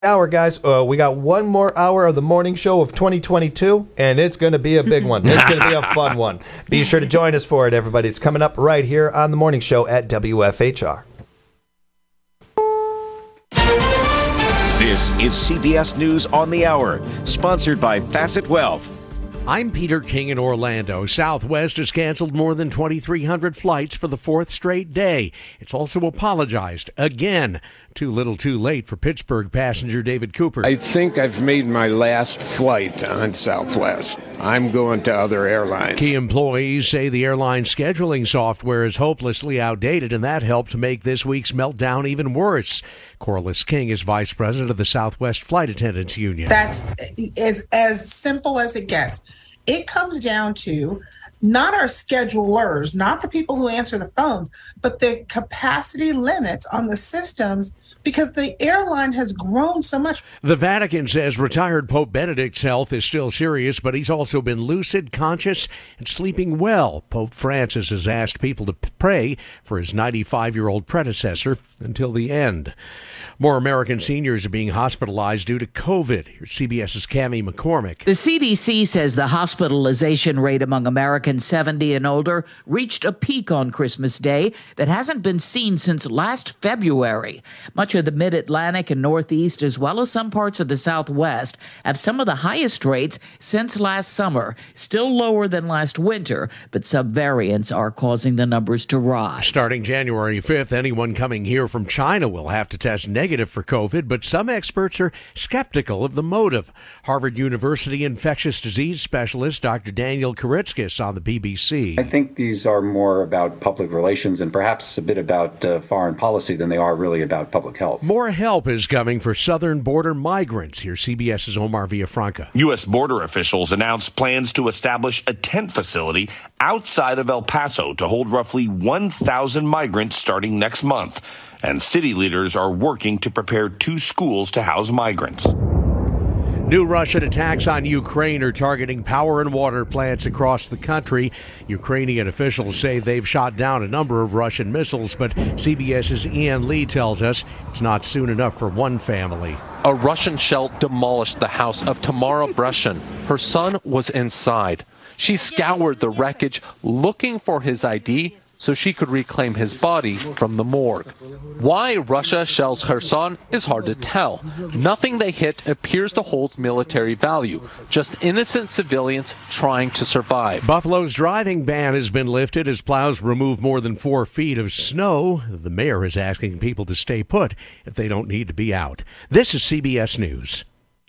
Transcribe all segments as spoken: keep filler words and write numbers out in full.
hour, guys. Uh, we got one more hour of the morning show of twenty twenty-two, and it's going to be a big one. It's going to be a fun one. Be sure to join us for it, everybody. It's coming up right here on the morning show at W F H R. This is C B S News on the Hour, sponsored by Facet Wealth. I'm Peter King in Orlando. Southwest has canceled more than twenty-three hundred flights for the fourth straight day. It's also apologized again. Too little too late for Pittsburgh passenger David Cooper. I think I've made my last flight on Southwest. I'm going to other airlines. Key employees say the airline scheduling software is hopelessly outdated, and that helped make this week's meltdown even worse. Corliss King is vice president of the Southwest Flight Attendants Union. That's as, as simple as it gets. It comes down to not our schedulers, not the people who answer the phones, but the capacity limits on the systems, because the airline has grown so much. The Vatican says retired Pope Benedict's health is still serious, but he's also been lucid, conscious, and sleeping well. Pope Francis has asked people to pray for his ninety-five-year-old predecessor until the end. More American seniors are being hospitalized due to COVID. Here's CBS's Cammie McCormick. The C D C says the hospitalization rate among Americans seventy and older reached a peak on Christmas Day that hasn't been seen since last February. Much of the Mid-Atlantic and Northeast, as well as some parts of the Southwest, have some of the highest rates since last summer. Still lower than last winter, but subvariants are causing the numbers to rise. Starting January fifth, anyone coming here from China will have to test negative for COVID, but some experts are skeptical of the motive. Harvard University infectious disease specialist Doctor Daniel Kiritzkis on the B B C. I think these are more about public relations and perhaps a bit about uh, foreign policy than they are really about public health. More help is coming for southern border migrants. Here's CBS's Omar Villafranca. U S border officials announced plans to establish a tent facility outside of El Paso to hold roughly one thousand migrants starting next month. And city leaders are working to prepare two schools to house migrants. New Russian attacks on Ukraine are targeting power and water plants across the country. Ukrainian officials say they've shot down a number of Russian missiles, but CBS's Ian Lee tells us it's not soon enough for one family. A Russian shell demolished the house of Tamara Breshin. Her son was inside. She scoured the wreckage looking for his I D so she could reclaim his body from the morgue. Why Russia shells Kherson is hard to tell. Nothing they hit appears to hold military value, just innocent civilians trying to survive. Buffalo's driving ban has been lifted as plows remove more than four feet of snow. The mayor is asking people to stay put if they don't need to be out. This is C B S News.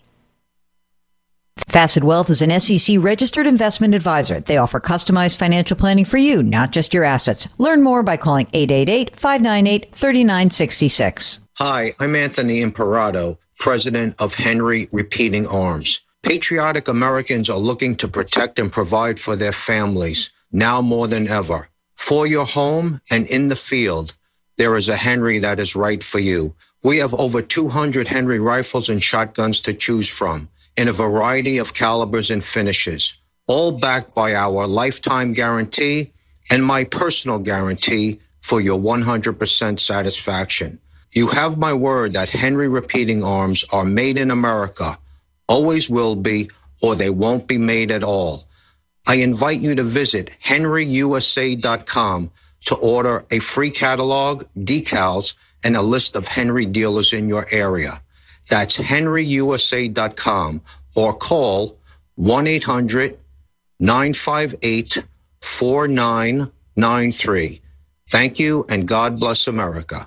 Facet Wealth is an S E C-registered investment advisor. They offer customized financial planning for you, not just your assets. Learn more by calling eight eight eight, five nine eight, three nine six six. Hi, I'm Anthony Imperato, president of Henry Repeating Arms. Patriotic Americans are looking to protect and provide for their families, now more than ever. For your home and in the field, there is a Henry that is right for you. We have over two hundred Henry rifles and shotguns to choose from, in a variety of calibers and finishes, all backed by our lifetime guarantee and my personal guarantee for your one hundred percent satisfaction. You have my word that Henry Repeating Arms are made in America, always will be, or they won't be made at all. I invite you to visit henry u s a dot com to order a free catalog, decals, and a list of Henry dealers in your area. That's henry u s a dot com or call one eight hundred, nine five eight, four nine nine three. Thank you, and God bless America.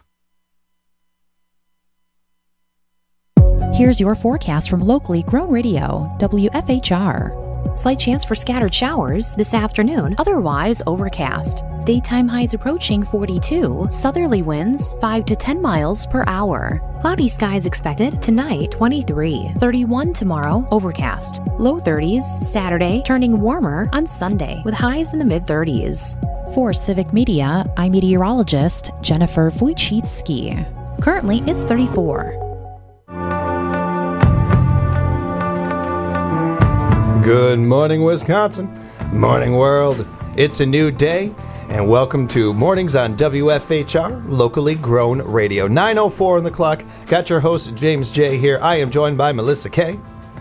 Here's your forecast from locally grown radio, W F H R. Slight chance for scattered showers this afternoon, otherwise overcast. Daytime highs approaching forty-two, southerly winds five to ten miles per hour. Cloudy skies expected tonight, twenty-three, thirty-one tomorrow, overcast. Low thirties Saturday, turning warmer on Sunday with highs in the mid-thirties. For Civic Media, I'm meteorologist Jennifer Wojcicki. Currently, it's thirty-four. Good morning, Wisconsin. Morning, world. It's a new day, and welcome to Mornings on W F H R, locally grown radio. nine oh four on the clock. Got your host, James J. here. I am joined by Melissa K.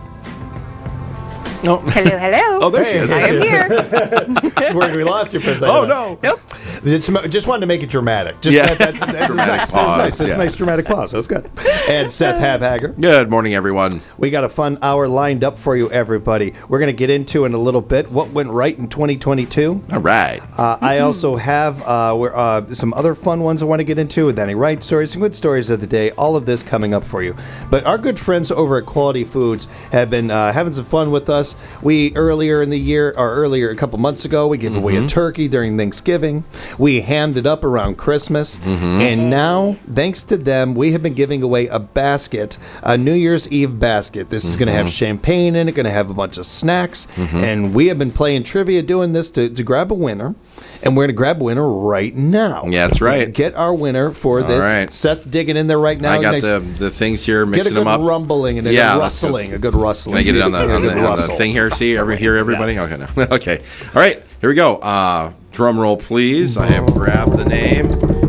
Oh. Hello, hello. Oh, there hey, she is. I am here. Worried we lost you for a second. Oh, no. Nope. It's, just wanted to make it dramatic. Just yeah. That, that, that, dramatic nice. pause. That's nice. That's yeah. a nice dramatic pause. That was good. And Seth Habhager. Good morning, everyone. We got a fun hour lined up for you, everybody. We're going to get into in a little bit what went right in twenty twenty-two. All right. Uh, I also have uh, where, uh, some other fun ones I want to get into. Danny Wright stories, some good stories of the day. All of this coming up for you. But our good friends over at Quality Foods have been uh, having some fun with us. We earlier in the year, or earlier a couple months ago, we gave mm-hmm. away a turkey during Thanksgiving. We hammed it up around Christmas. Mm-hmm. And now, thanks to them, we have been giving away a basket, a New Year's Eve basket. This mm-hmm. is going to have champagne in it, going to have a bunch of snacks. Mm-hmm. And we have been playing trivia doing this to, to grab a winner. And we're going to grab a winner right now. Yeah, that's right. Get our winner for All this. Right. Seth's digging in there right now. I got nice. the the things here, mixing them up. Get a good rumbling and a yeah, good rustling. A good rustling. Can I get it on the, on the, on the thing here? See, every, hear everybody? Yes. Okay, no. Okay. All right, here we go. Uh, drum roll, please. I have grabbed the name.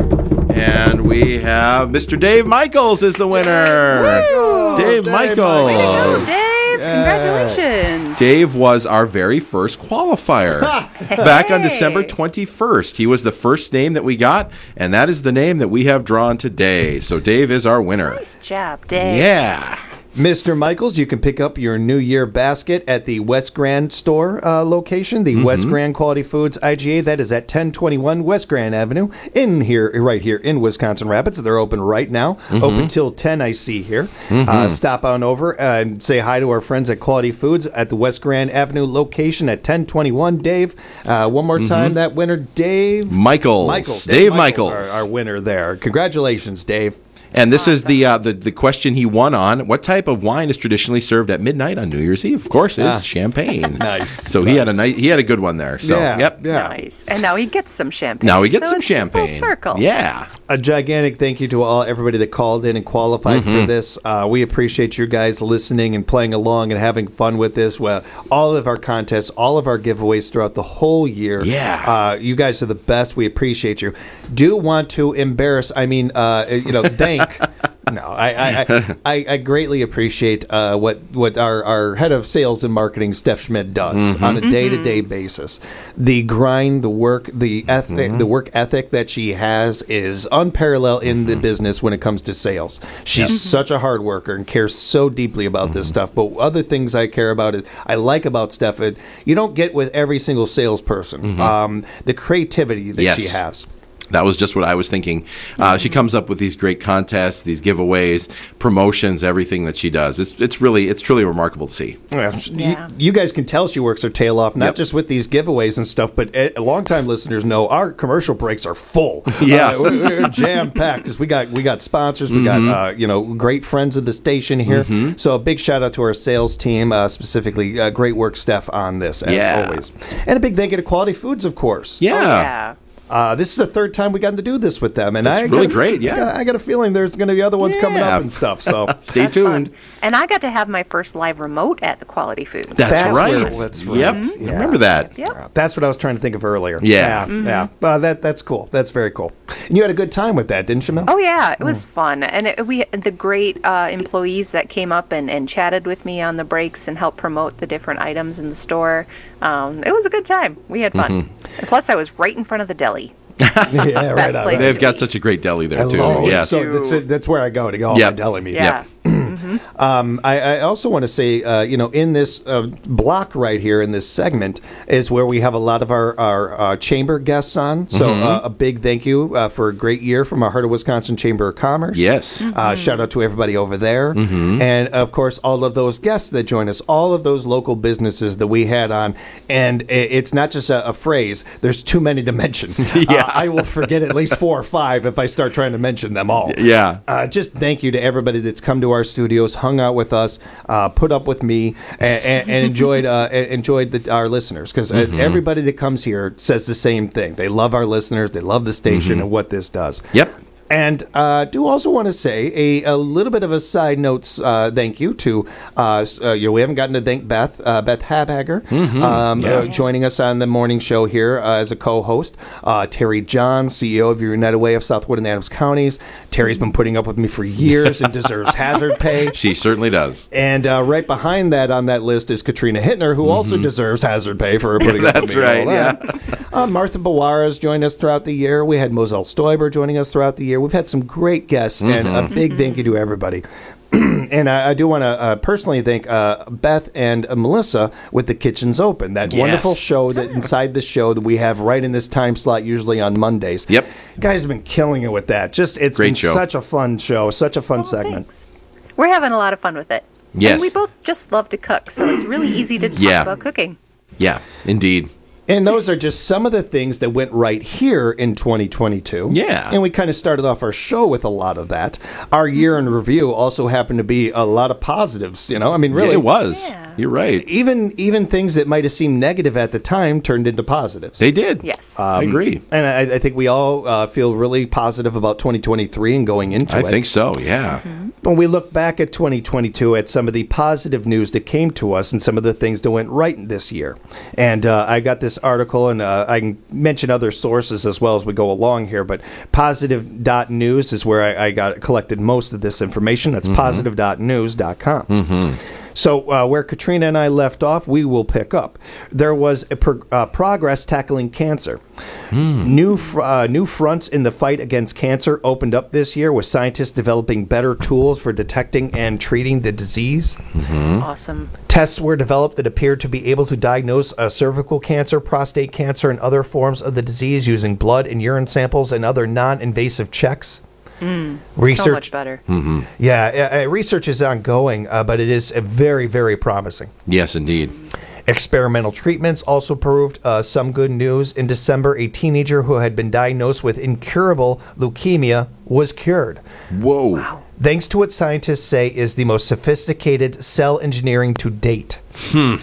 And we have Mister Dave Michaels is the winner. Woo! Dave, Dave Michaels. Way to go, Dave. Congratulations. Dave was our very first qualifier. Back on December twenty-first. He was the first name that we got, and that is the name that we have drawn today. So Dave is our winner. Nice job, Dave. Yeah. Mister Michaels, you can pick up your New Year basket at the West Grand store uh, location, the mm-hmm. West Grand Quality Foods I G A. That is at ten twenty-one West Grand Avenue in here, right here in Wisconsin Rapids. They're open right now, mm-hmm. open till ten, I see here. Mm-hmm. Uh, stop on over and say hi to our friends at Quality Foods at the West Grand Avenue location at ten twenty-one. Dave, uh, one more time, mm-hmm. that winner, Dave Michaels. Michaels. Dave, Dave Michaels, Michaels our, our winner there. Congratulations, Dave. And this awesome. is the, uh, the the question he won on. What type of wine is traditionally served at midnight on New Year's Eve? Of course, it's ah. champagne. Nice. So nice. he had a nice, he had a good one there. So yeah, yep. Yeah. Nice. And now he gets some champagne. Now he gets so some it's champagne. A full circle. Yeah. A gigantic thank you to all everybody that called in and qualified mm-hmm. for this. Uh, we appreciate you guys listening and playing along and having fun with this. Well, all of our contests, all of our giveaways throughout the whole year. Yeah. Uh, you guys are the best. We appreciate you. Do want to embarrass, I mean, uh, you know, thank... No, I I, I I greatly appreciate uh, what what our, our head of sales and marketing, Steph Schmidt, does mm-hmm. on a day to day basis. The grind, the work, the ethic, mm-hmm. the work ethic that she has is unparalleled in mm-hmm. the business when it comes to sales. She's mm-hmm. such a hard worker and cares so deeply about mm-hmm. this stuff. But other things I care about is I like about Steph. It, you don't get with every single salesperson mm-hmm. um, the creativity that yes. she has. That was just what I was thinking. Uh, she comes up with these great contests, these giveaways, promotions, everything that she does. It's it's really, it's truly remarkable to see. Yeah. You, you guys can tell she works her tail off, not yep. just with these giveaways and stuff, but uh, longtime listeners know our commercial breaks are full. Yeah, uh, we're, we're jam packed because we got we got sponsors, we mm-hmm. got uh, you know great friends of the station here. Mm-hmm. So a big shout out to our sales team, uh, specifically uh, great work, Steph, on this as yeah. always, and a big thank you to Quality Foods, of course. Yeah. Oh, yeah. Uh, this is the third time we got to do this with them, and That's I really got, great. Yeah, I got, I got a feeling there's going to be other ones yeah. coming up and stuff. So stay That's tuned. Fun. And I got to have my first live remote at the Quality Foods. That's, That's right. Cool. That's right. Yep, Mm-hmm. yeah. remember that. Yep. That's what I was trying to think of earlier. Yeah, yeah. Mm-hmm. yeah. Uh, that that's cool. That's very cool. And you had a good time with that, didn't you, Mel? Oh yeah, it was mm. fun, and it, we the great uh, employees that came up and, and chatted with me on the breaks and helped promote the different items in the store. Um, it was a good time. We had fun. Mm-hmm. And plus, I was right in front of the deli. yeah, Best right place They've got be. such a great deli there I too. love it. Yes, so that's, it, that's where I go to go on yep. my deli meat. Yeah. Yep. Mm-hmm. Um, I, I also want to say, uh, you know, in this uh, block right here, in this segment, is where we have a lot of our, our uh, chamber guests on. So mm-hmm. uh, a big thank you uh, for a great year from our Heart of Wisconsin Chamber of Commerce. Yes. Mm-hmm. Uh, shout out to everybody over there. Mm-hmm. And, of course, all of those guests that join us, all of those local businesses that we had on. And it's not just a, a phrase. There's too many to mention. yeah. Uh, I will forget at least four or five if I start trying to mention them all. Yeah. Uh, just thank you to everybody that's come to our studios, hung out with us, uh, put up with me, and, and, and enjoyed uh, enjoyed the, our listeners. Because mm-hmm. everybody that comes here says the same thing. They love our listeners. They love the station mm-hmm. and what this does. Yep. And I uh, do also want to say a, a little bit of a side note uh, thank you to, uh, uh, you know, we haven't gotten to thank Beth, uh, Beth Habhager, Mhm. um, Yeah. uh, joining us on the morning show here uh, as a co-host. Uh, Terry John, C E O of United Way of Southwood and Adams Counties. Terry's been putting up with me for years and deserves hazard pay. She certainly does. And uh, right behind that on that list is Katrina Hittner, who also deserves hazard pay for putting up with That's me. and all right, that. Uh, Martha Bawara's joined us throughout the year. We had Moselle Stoiber joining us throughout the year. We've had some great guests, and a Mhm. big thank you to everybody. And I, I do want to uh, personally thank uh, Beth and uh, Melissa with The Kitchens Open, that Yes. wonderful show that inside the show that we have right in this time slot, usually on Mondays. Yep. Guys have been killing it with that. Just It's Great been show. such a fun show, such a fun segment. Thanks. We're having a lot of fun with it. Yes. And we both just love to cook, so it's really easy to talk Yeah. about cooking. Yeah, indeed. And those are just some of the things that went right here in twenty twenty-two. Yeah. And we kind of started off our show with a lot of that. Our year in review also happened to be a lot of positives, you know? I mean, really. Yeah, it was. You're right. Even even things that might have seemed negative at the time turned into positives. They did. Yes. I agree. And I, I think we all uh, feel really positive about twenty twenty-three and going into I it. think so, yeah. When we look back at twenty twenty-two at some of the positive news that came to us and some of the things that went right this year. And uh, I got this article, and uh, I can mention other sources as well as we go along here, but positive dot news is where I, I got collected most of this information. That's Mhm. positive dot news dot com. Mm-hmm. So uh, where Katrina and I left off, we will pick up. There was a pro- uh, progress tackling cancer. New fr- uh, new fronts in the fight against cancer opened up this year with scientists developing better tools for detecting and treating the disease. Awesome. Tests were developed that appeared to be able to diagnose uh, cervical cancer, prostate cancer, and other forms of the disease using blood and urine samples and other non-invasive checks. Mm, Research- So much better. Mm-hmm. Yeah, uh, uh, research is ongoing, uh, but it is uh, very, very promising. Yes, indeed. Experimental treatments also proved uh, some good news. In December, a teenager who had been diagnosed with incurable leukemia was cured. Whoa. Thanks to what scientists say is the most sophisticated cell engineering to date. Hmm.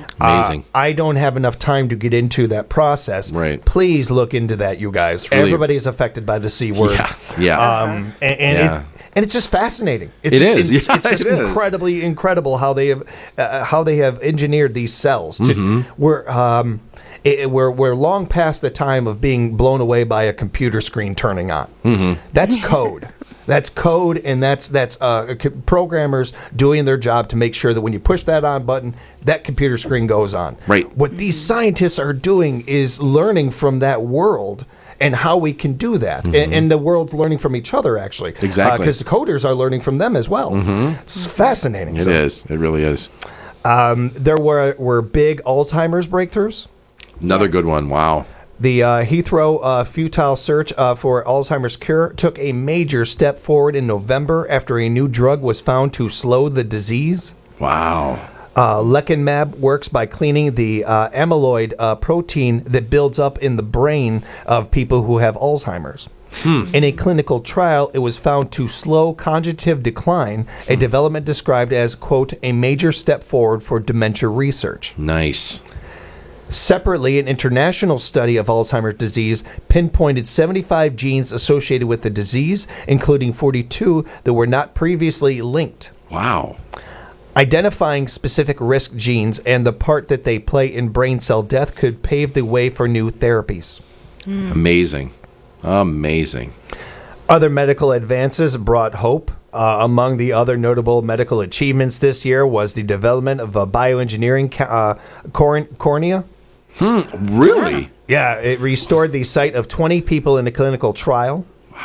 Uh, Amazing. I don't have enough time to get into that process. Right. Please look into that, you guys. really- Everybody's affected by the C word. Yeah, yeah. Um, and and, Yeah. It's, and it's just fascinating. It's It just, is. It's, Yeah, it's just it is. incredibly incredible how they have uh, how they have engineered these cells. To, Mhm. We're um, it, we're we're long past the time of being blown away by a computer screen turning on. Mm-hmm. That's code. That's code, and that's that's uh, c- programmers doing their job to make sure that when you push that on button, that computer screen goes on. Right. What these scientists are doing is learning from that world and how we can do that, Mm-hmm. and, and the world's learning from each other actually. Exactly. Because the coders are learning from them as well. Mhm. It's fascinating. It So, is. It really is. Um, there were were big Alzheimer's breakthroughs. Another good one. Wow. The uh, Heathrow uh, futile search uh, for Alzheimer's cure took a major step forward in November after a new drug was found to slow the disease. Wow. Uh, Lecanemab works by cleaning the uh, amyloid uh, protein that builds up in the brain of people who have Alzheimer's. In a clinical trial, it was found to slow cognitive decline, a development described as, quote, a major step forward for dementia research. Nice. Separately, an international study of Alzheimer's disease pinpointed seventy-five genes associated with the disease, including forty-two that were not previously linked. Wow. Identifying specific risk genes and the part that they play in brain cell death could pave the way for new therapies. Amazing. Amazing. Other medical advances brought hope. Uh, among the other notable medical achievements this year was the development of a bioengineering ca- uh, corn- cornea. Hmm. Really? Yeah, it restored the sight of twenty people in a clinical trial.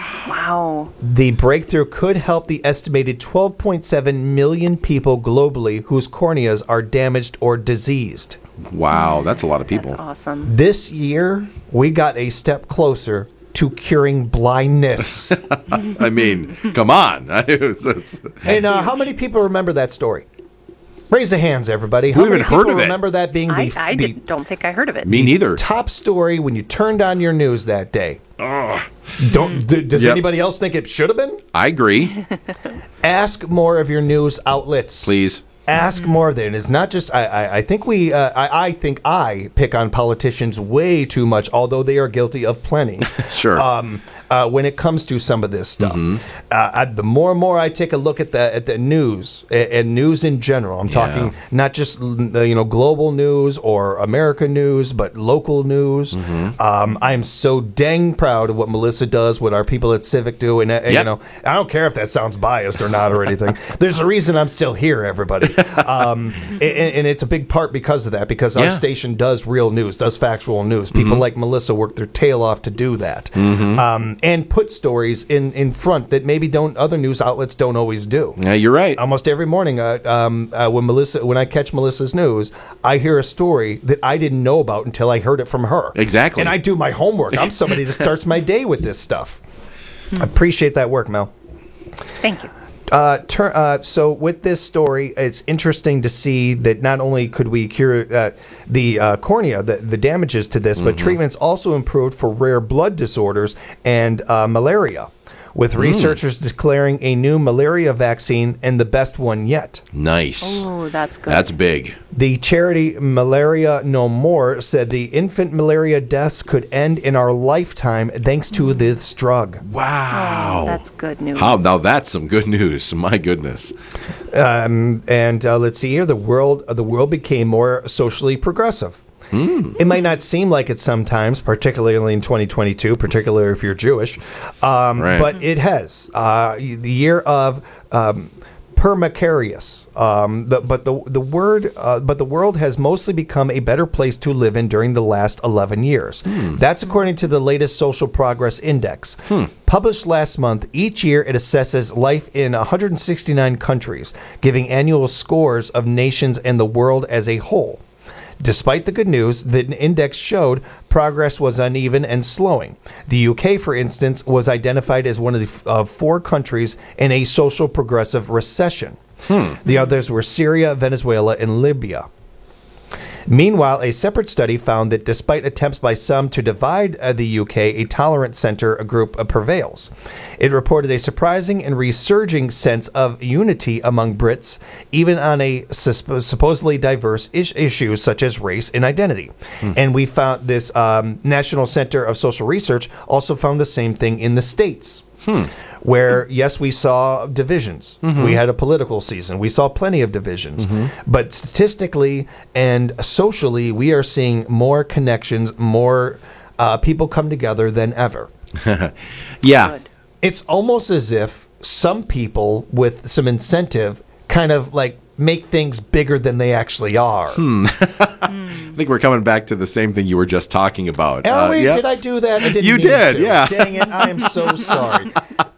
Wow. The breakthrough could help the estimated twelve point seven million people globally whose corneas are damaged or diseased. Wow. That's a lot of people. That's awesome. This year, we got a step closer to curing blindness. I mean, come on. It's- it's- And uh, how many people remember that story? Raise the hands, everybody. How Who even many heard people of it? remember that being I, the, I the did, don't think I heard of it. Me neither. top story when you turned on your news that day? Don't. D- does Yep. anybody else think it should have been? I agree. Ask more of your news outlets. Please. Ask more of them. It's not just. I. I, I think we. Uh, I, I think I pick on politicians way too much, although they are guilty of plenty. Sure. Um, uh, when it comes to some of this stuff. Mm-hmm. Uh, I, the more and more I take a look at the at the news and, and news in general, I'm talking Yeah. not just uh, you know global news or American news, but local news. Mm-hmm. Um, I am so dang proud of what Melissa does, what our people at Civic do, and uh, you Yep. know I don't care if that sounds biased or not or anything. There's a reason I'm still here, everybody, um, and, and it's a big part because of that. Because our Yeah. station does real news, does factual news. People Mhm. like Melissa work their tail off to do that, Mhm. um, and put stories in, in front that maybe don't other news outlets don't always do. Yeah, you're right. Almost every morning, uh, um, uh, when Melissa, when I catch Melissa's news, I hear a story that I didn't know about until I heard it from her. Exactly. And I do my homework. I'm somebody that starts my day with this stuff. I appreciate that work, Mel. Thank you. Uh, tur- uh, so with this story, it's interesting to see that not only could we cure uh, the uh, cornea, the, the damages to this, but Mhm. treatments also improved for rare blood disorders and uh, malaria, with Mm. researchers declaring a new malaria vaccine and the best one yet. Nice. Oh, that's good. That's big. The charity Malaria No More said the infant malaria deaths could end in our lifetime thanks to this drug. Wow. Oh, that's good news. How, now that's some good news. My goodness. Um, and uh, let's see here, the world the world became more socially progressive. It might not seem like it sometimes, particularly in twenty twenty-two, particularly if you're Jewish, um, Right. but it has. Uh, the year of um, permacarious, um, the, but the the word, uh, but the world has mostly become a better place to live in during the last eleven years. That's according to the latest Social Progress Index. Published last month, each year it assesses life in one hundred sixty-nine countries, giving annual scores of nations and the world as a whole. Despite the good news, the index showed progress was uneven and slowing. The U K, for instance, was identified as one of the uh, four countries in a social progressive recession. The others were Syria, Venezuela, and Libya. Meanwhile, a separate study found that despite attempts by some to divide uh, the U K, a tolerant center a group uh, prevails. It reported a surprising and resurging sense of unity among Brits, even on a sus- supposedly diverse is- issues such as race and identity. And we found this um, National Center of Social Research also found the same thing in the States. Where, yes, we saw divisions. Mhm. We had a political season. We saw plenty of divisions. Mhm. But statistically and socially, we are seeing more connections, more uh, people come together than ever. Yeah. It's almost as if some people with some incentive kind of like make things bigger than they actually are. Hmm. I think we're coming back to the same thing you were just talking about. Oh, Uh, wait, yep. did I do that? I didn't You mean did, to. yeah. Dang it, I am so sorry.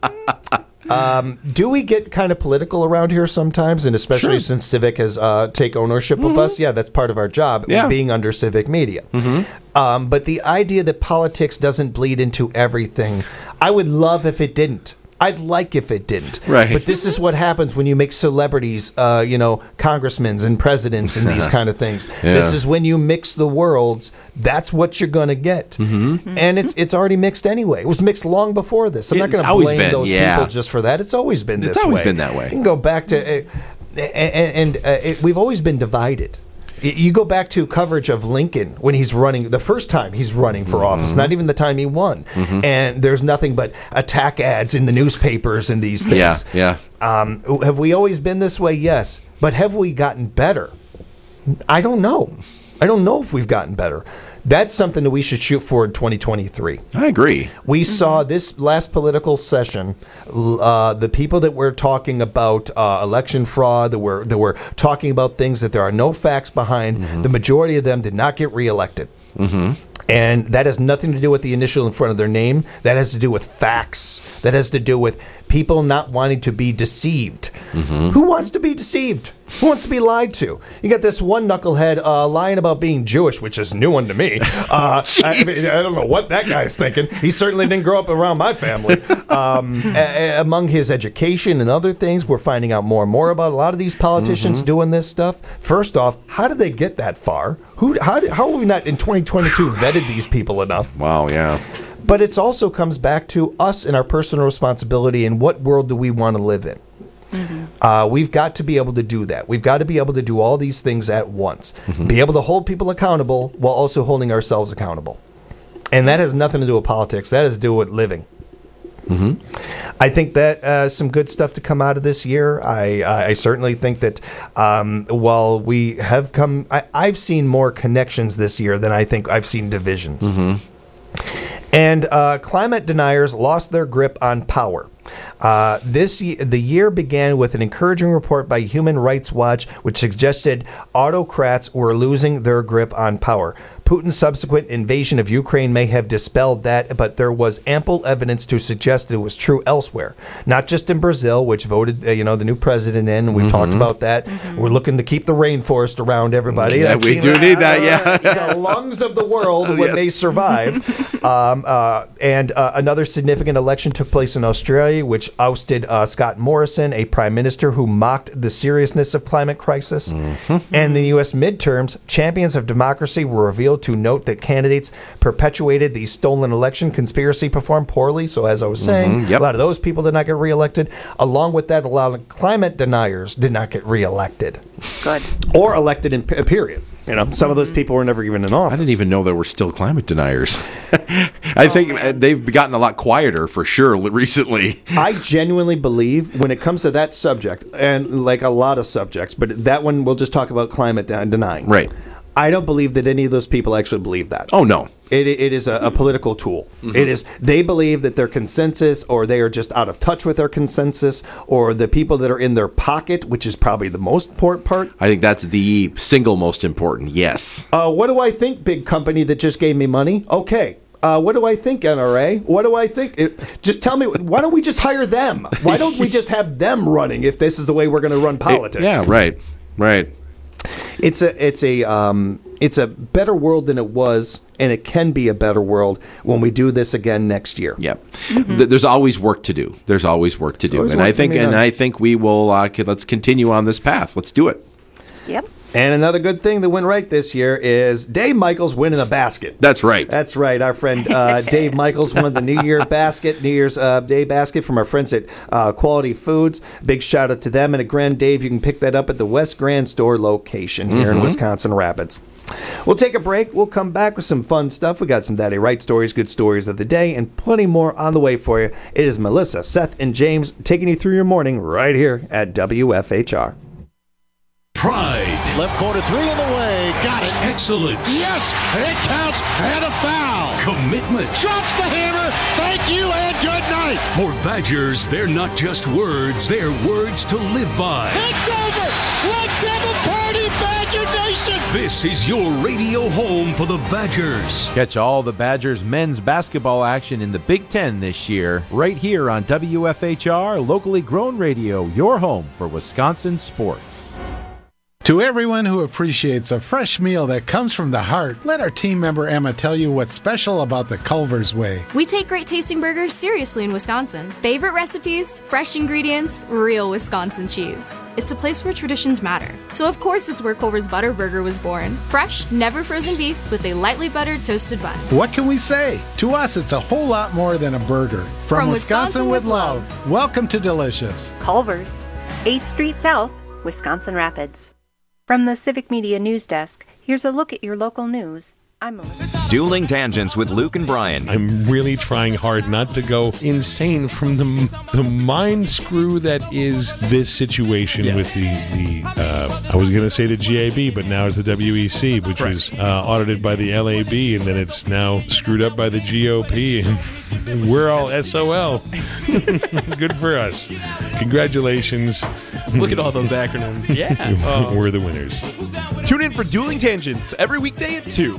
Um, do we get kind of political around here sometimes? And especially Sure. since Civic has uh, take ownership of us? Yeah, that's part of our job, Yeah. being under Civic Media. Um, but the idea that politics doesn't bleed into everything, I would love if it didn't. I'd like if it didn't. Right. But this is what happens when you make celebrities, uh, you know, congressmen and presidents and these kind of things. Yeah. This is when you mix the worlds. That's what you're going to get. Mm-hmm. And it's it's already mixed anyway. It was mixed long before this. I'm not It's going to always blame been, those yeah. people just for that. It's always been It's this always way. been that way. You can go back to, uh, and, and uh, it, we've always been divided. Y- You go back to coverage of Lincoln when he's running, the first time he's running for office, not even the time he won. Mhm. And there's nothing but attack ads in the newspapers and these things. Yeah, yeah. Um, have we always been this way? Yes. But have we gotten better? I don't know. I don't know if we've gotten better. That's something that we should shoot for in twenty twenty-three. I agree. We saw this last political session, l- uh, the people that were talking about uh, election fraud, that were that were talking about things that there are no facts behind. The majority of them did not get reelected. Mm-hmm. And that has nothing to do with the initial in front of their name. That has to do with facts. That has to do with people not wanting to be deceived. Mm-hmm. Who wants to be deceived? Who wants to be lied to? You got this one knucklehead uh, lying about being Jewish, which is new one to me. Uh, I, I, mean, I don't know what that guy's thinking. He certainly didn't grow up around my family. Um, a- a- among his education and other things, we're finding out more and more about a lot of these politicians Mm-hmm. doing this stuff. First off, how did they get that far? Who? How? Did, how are we not in twenty twenty-two vetted these people enough? Wow, yeah. But it also comes back to us and our personal responsibility and what world do we want to live in. Uh, we've got to be able to do that. We've got to be able to do all these things at once. Be able to hold people accountable while also holding ourselves accountable. And that has nothing to do with politics. That has to do with living. Mm-hmm. I think that uh, some good stuff to come out of this year. I I certainly think that um, while we have come, I, I've seen more connections this year than I think I've seen divisions. Mm-hmm. And uh, climate deniers lost their grip on power. Uh, this the year began with an encouraging report by Human Rights Watch, which suggested autocrats were losing their grip on power. Putin's subsequent invasion of Ukraine may have dispelled that, but there was ample evidence to suggest it was true elsewhere. Not just in Brazil, which voted, uh, you know, the new president in. We've mm-hmm. talked about that. Mm-hmm. We're looking to keep the rainforest around everybody. Yeah, That's, we do know, need that, yeah. The lungs of the world when yes. they survive. um, uh, and uh, another significant election took place in Australia, which ousted uh, Scott Morrison, a prime minister who mocked the seriousness of climate crisis. Mm-hmm. And the U S midterms, champions of democracy were revealed to note that candidates perpetuated the stolen election conspiracy performed poorly. So as I was saying, mm-hmm, yep. a lot of those people did not get reelected. Along with that, a lot of climate deniers did not get reelected. Good. Or elected in p- period. You know, some of those people were never even in office. I didn't even know there were still climate deniers. I oh, think man. they've gotten a lot quieter for sure recently. I genuinely believe when it comes to that subject, and like a lot of subjects, but that one we'll just talk about climate de- denying. Right. I don't believe that any of those people actually believe that. Oh, no. It, it is a, a political tool. Mm-hmm. It is. They believe that their consensus, or they are just out of touch with their consensus, or the people that are in their pocket, which is probably the most important part. I think that's the single most important, yes. Uh, what do I think, big company that just gave me money? Okay. Uh, what do I think, N R A? What do I think? It, just tell me, why don't we just hire them? Why don't we just have them running if this is the way we're going to run politics? It, yeah, right, right. It's a it's a um, it's a better world than it was, and it can be a better world when we do this again next year. Yep. Mm-hmm. Th- there's always work to do. There's always work to do, and I think and I think we will. Uh, let's continue on this path. Let's do it. Yep. And another good thing that went right this year is Dave Michaels winning a basket. That's right. That's right. Our friend uh, Dave Michaels won the New Year basket, New Year's uh, Day basket from our friends at uh, Quality Foods. Big shout out to them. And again, Dave, you can pick that up at the West Grand Store location here mm-hmm. in Wisconsin Rapids. We'll take a break. We'll come back with some fun stuff. We got some Daddy Right stories, good stories of the day, and plenty more on the way for you. It is Melissa, Seth, and James taking you through your morning right here at W F H R. Pride. Left corner three in the way. Got it. Excellence. Yes, it counts. And a foul. Commitment. Drops the hammer. Thank you and good night. For Badgers, they're not just words. They're words to live by. It's over. Let's have a party, Badger Nation. This is your radio home for the Badgers. Catch all the Badgers men's basketball action in the Big Ten this year, right here on W F H R, locally grown radio, your home for Wisconsin sports. To everyone who appreciates a fresh meal that comes from the heart, let our team member Emma tell you what's special about the Culver's Way. We take great tasting burgers seriously in Wisconsin. Favorite recipes, fresh ingredients, real Wisconsin cheese. It's a place where traditions matter. So of course it's where Culver's Butter Burger was born. Fresh, never frozen beef with a lightly buttered toasted bun. What can we say? To us, it's a whole lot more than a burger. From, From Wisconsin, Wisconsin with love. love. Welcome to Delicious. Culver's, eighth Street South, Wisconsin Rapids. From the Civic Media News Desk, here's a look at your local news. I'm Melissa. Dueling Tangents with Luke and Brian. I'm really trying hard not to go insane from the the mind screw that is this situation yes. with the, the uh, I was going to say the G A B, but now it's the W E C, which right. was uh, audited by the L A B, and then it's now screwed up by the G O P, and we're all S O L. Good for us. Congratulations. Look at all those acronyms. Yeah. Um, we're the winners. Tune in for Dueling Tangents every weekday at two.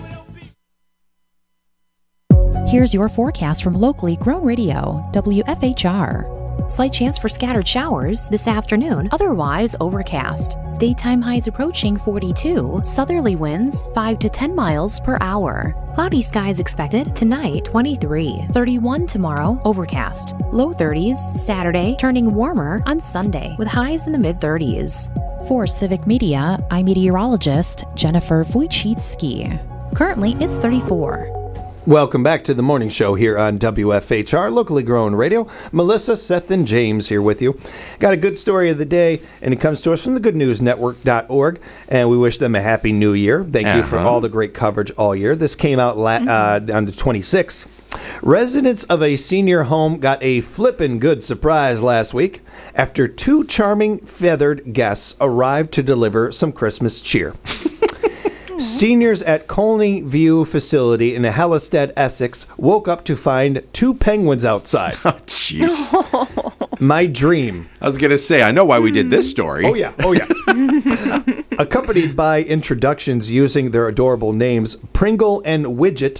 Here's your forecast from locally grown radio, W F H R. Slight chance for scattered showers this afternoon, otherwise overcast. Daytime highs approaching forty-two, southerly winds five to ten miles per hour. Cloudy skies expected tonight, twenty-three, thirty-one tomorrow, overcast. Low thirties, Saturday, turning warmer on Sunday with highs in the mid-thirties. For Civic Media, I'm meteorologist Jennifer Wojcicki. Currently, it's thirty-four. Welcome back to the morning show here on W F H R, locally grown radio. Melissa, Seth, and James here with you. Got a good story of the day, and it comes to us from the good news network dot org, and we wish them a happy new year. Thank uh-huh. you for all the great coverage all year. This came out la- uh, on the twenty-sixth. Residents of a senior home got a flippin' good surprise last week after two charming feathered guests arrived to deliver some Christmas cheer. Seniors at Colney View facility in Hallistead, Essex, woke up to find two penguins outside. Oh, jeez. My dream. I was going to say, I know why we did this story. Oh, yeah. Oh, yeah. Accompanied by introductions using their adorable names, Pringle and Widget.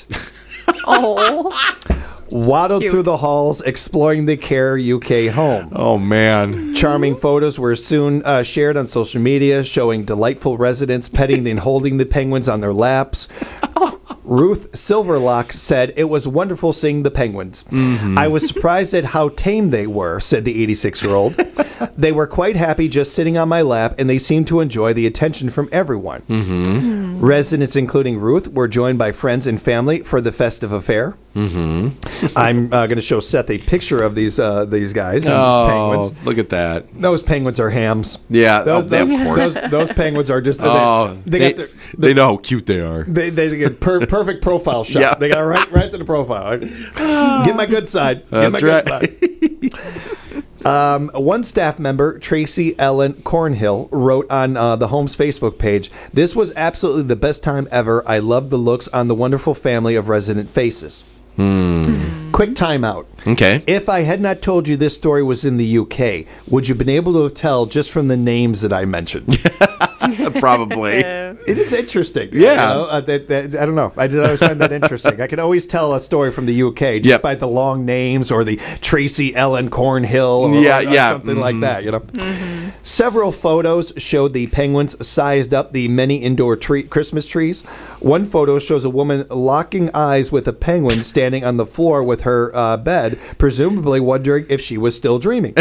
Oh. Waddled Cute. through the halls, exploring the Care U K home. Oh, man. Charming photos were soon uh, shared on social media, showing delightful residents petting and holding the penguins on their laps. Ruth Silverlock said, "It was wonderful seeing the penguins. Mm-hmm. I was surprised at how tame they were," said the eighty-six-year-old. "They were quite happy just sitting on my lap, and they seemed to enjoy the attention from everyone." Mm-hmm. Residents, including Ruth, were joined by friends and family for the festive affair. Mm-hmm. I'm uh, going to show Seth a picture of these uh, these guys, and Oh, these penguins. look at that. Those penguins are hams. Yeah, Those, oh, they- those, of course. those, those penguins are just. Oh, they, they, got their, they know how cute they are. They, they get per, perfect profile shot. Yeah. They got it right, right to the profile. Get my good side. Get That's my right. good side. Um, one staff member, Tracy Ellen Cornhill, wrote on uh, the home's Facebook page, "This was absolutely the best time ever. I loved the looks on the wonderful family of resident faces." Hmm. Quick timeout. Okay. If I had not told you this story was in the U K, would you have been able to tell just from the names that I mentioned? Probably. It is interesting. Yeah. You know, uh, that, that, I don't know. I just always find that interesting. I can always tell a story from the U K just Yep. by the long names or the Tracy Ellen Cornhill or, Yeah, or yeah. something like Mhm. that. You know. Several photos showed the penguins sized up the many indoor tree, Christmas trees. One photo shows a woman locking eyes with a penguin standing on the floor with her uh, bed, presumably wondering if she was still dreaming.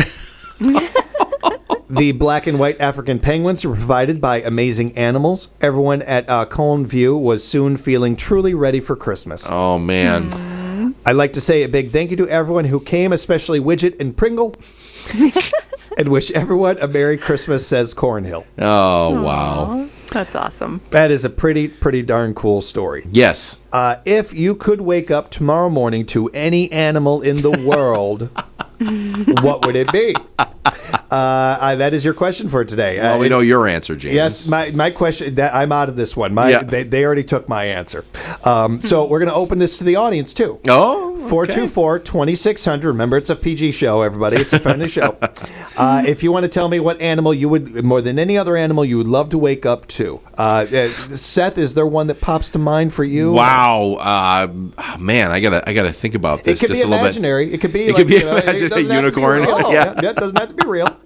The black and white African penguins were provided by Amazing Animals. Everyone at uh, Colne View was soon feeling truly ready for Christmas. Oh, man. I'd like to say a big thank you to everyone who came, especially Widget and Pringle, and wish everyone a Merry Christmas, says Cornhill. Oh, wow. That's awesome. That is a pretty, pretty darn cool story. Yes. Uh, if you could wake up tomorrow morning to any animal in the world, what would it be? Uh, I, that is your question for today. Well, uh, we it- know your answer, James. Yes, my, my question, that, I'm out of this one. My, Yeah. they, they already took my answer. Um, so we're going to open this to the audience, too. Oh, four two four, two six zero zero. Remember, it's a P G show, everybody. It's a friendly show. Uh, if you want to tell me what animal you would, more than any other animal, you would love to wake up to. Uh, uh, Seth, is there one that pops to mind for you? Wow, uh, man, I gotta, I gotta think about It this could just be a little imaginary. bit. It could be. It like, could be you know, it imagine a doesn't have to be unicorn. real. Yeah. yeah, it doesn't have to be real.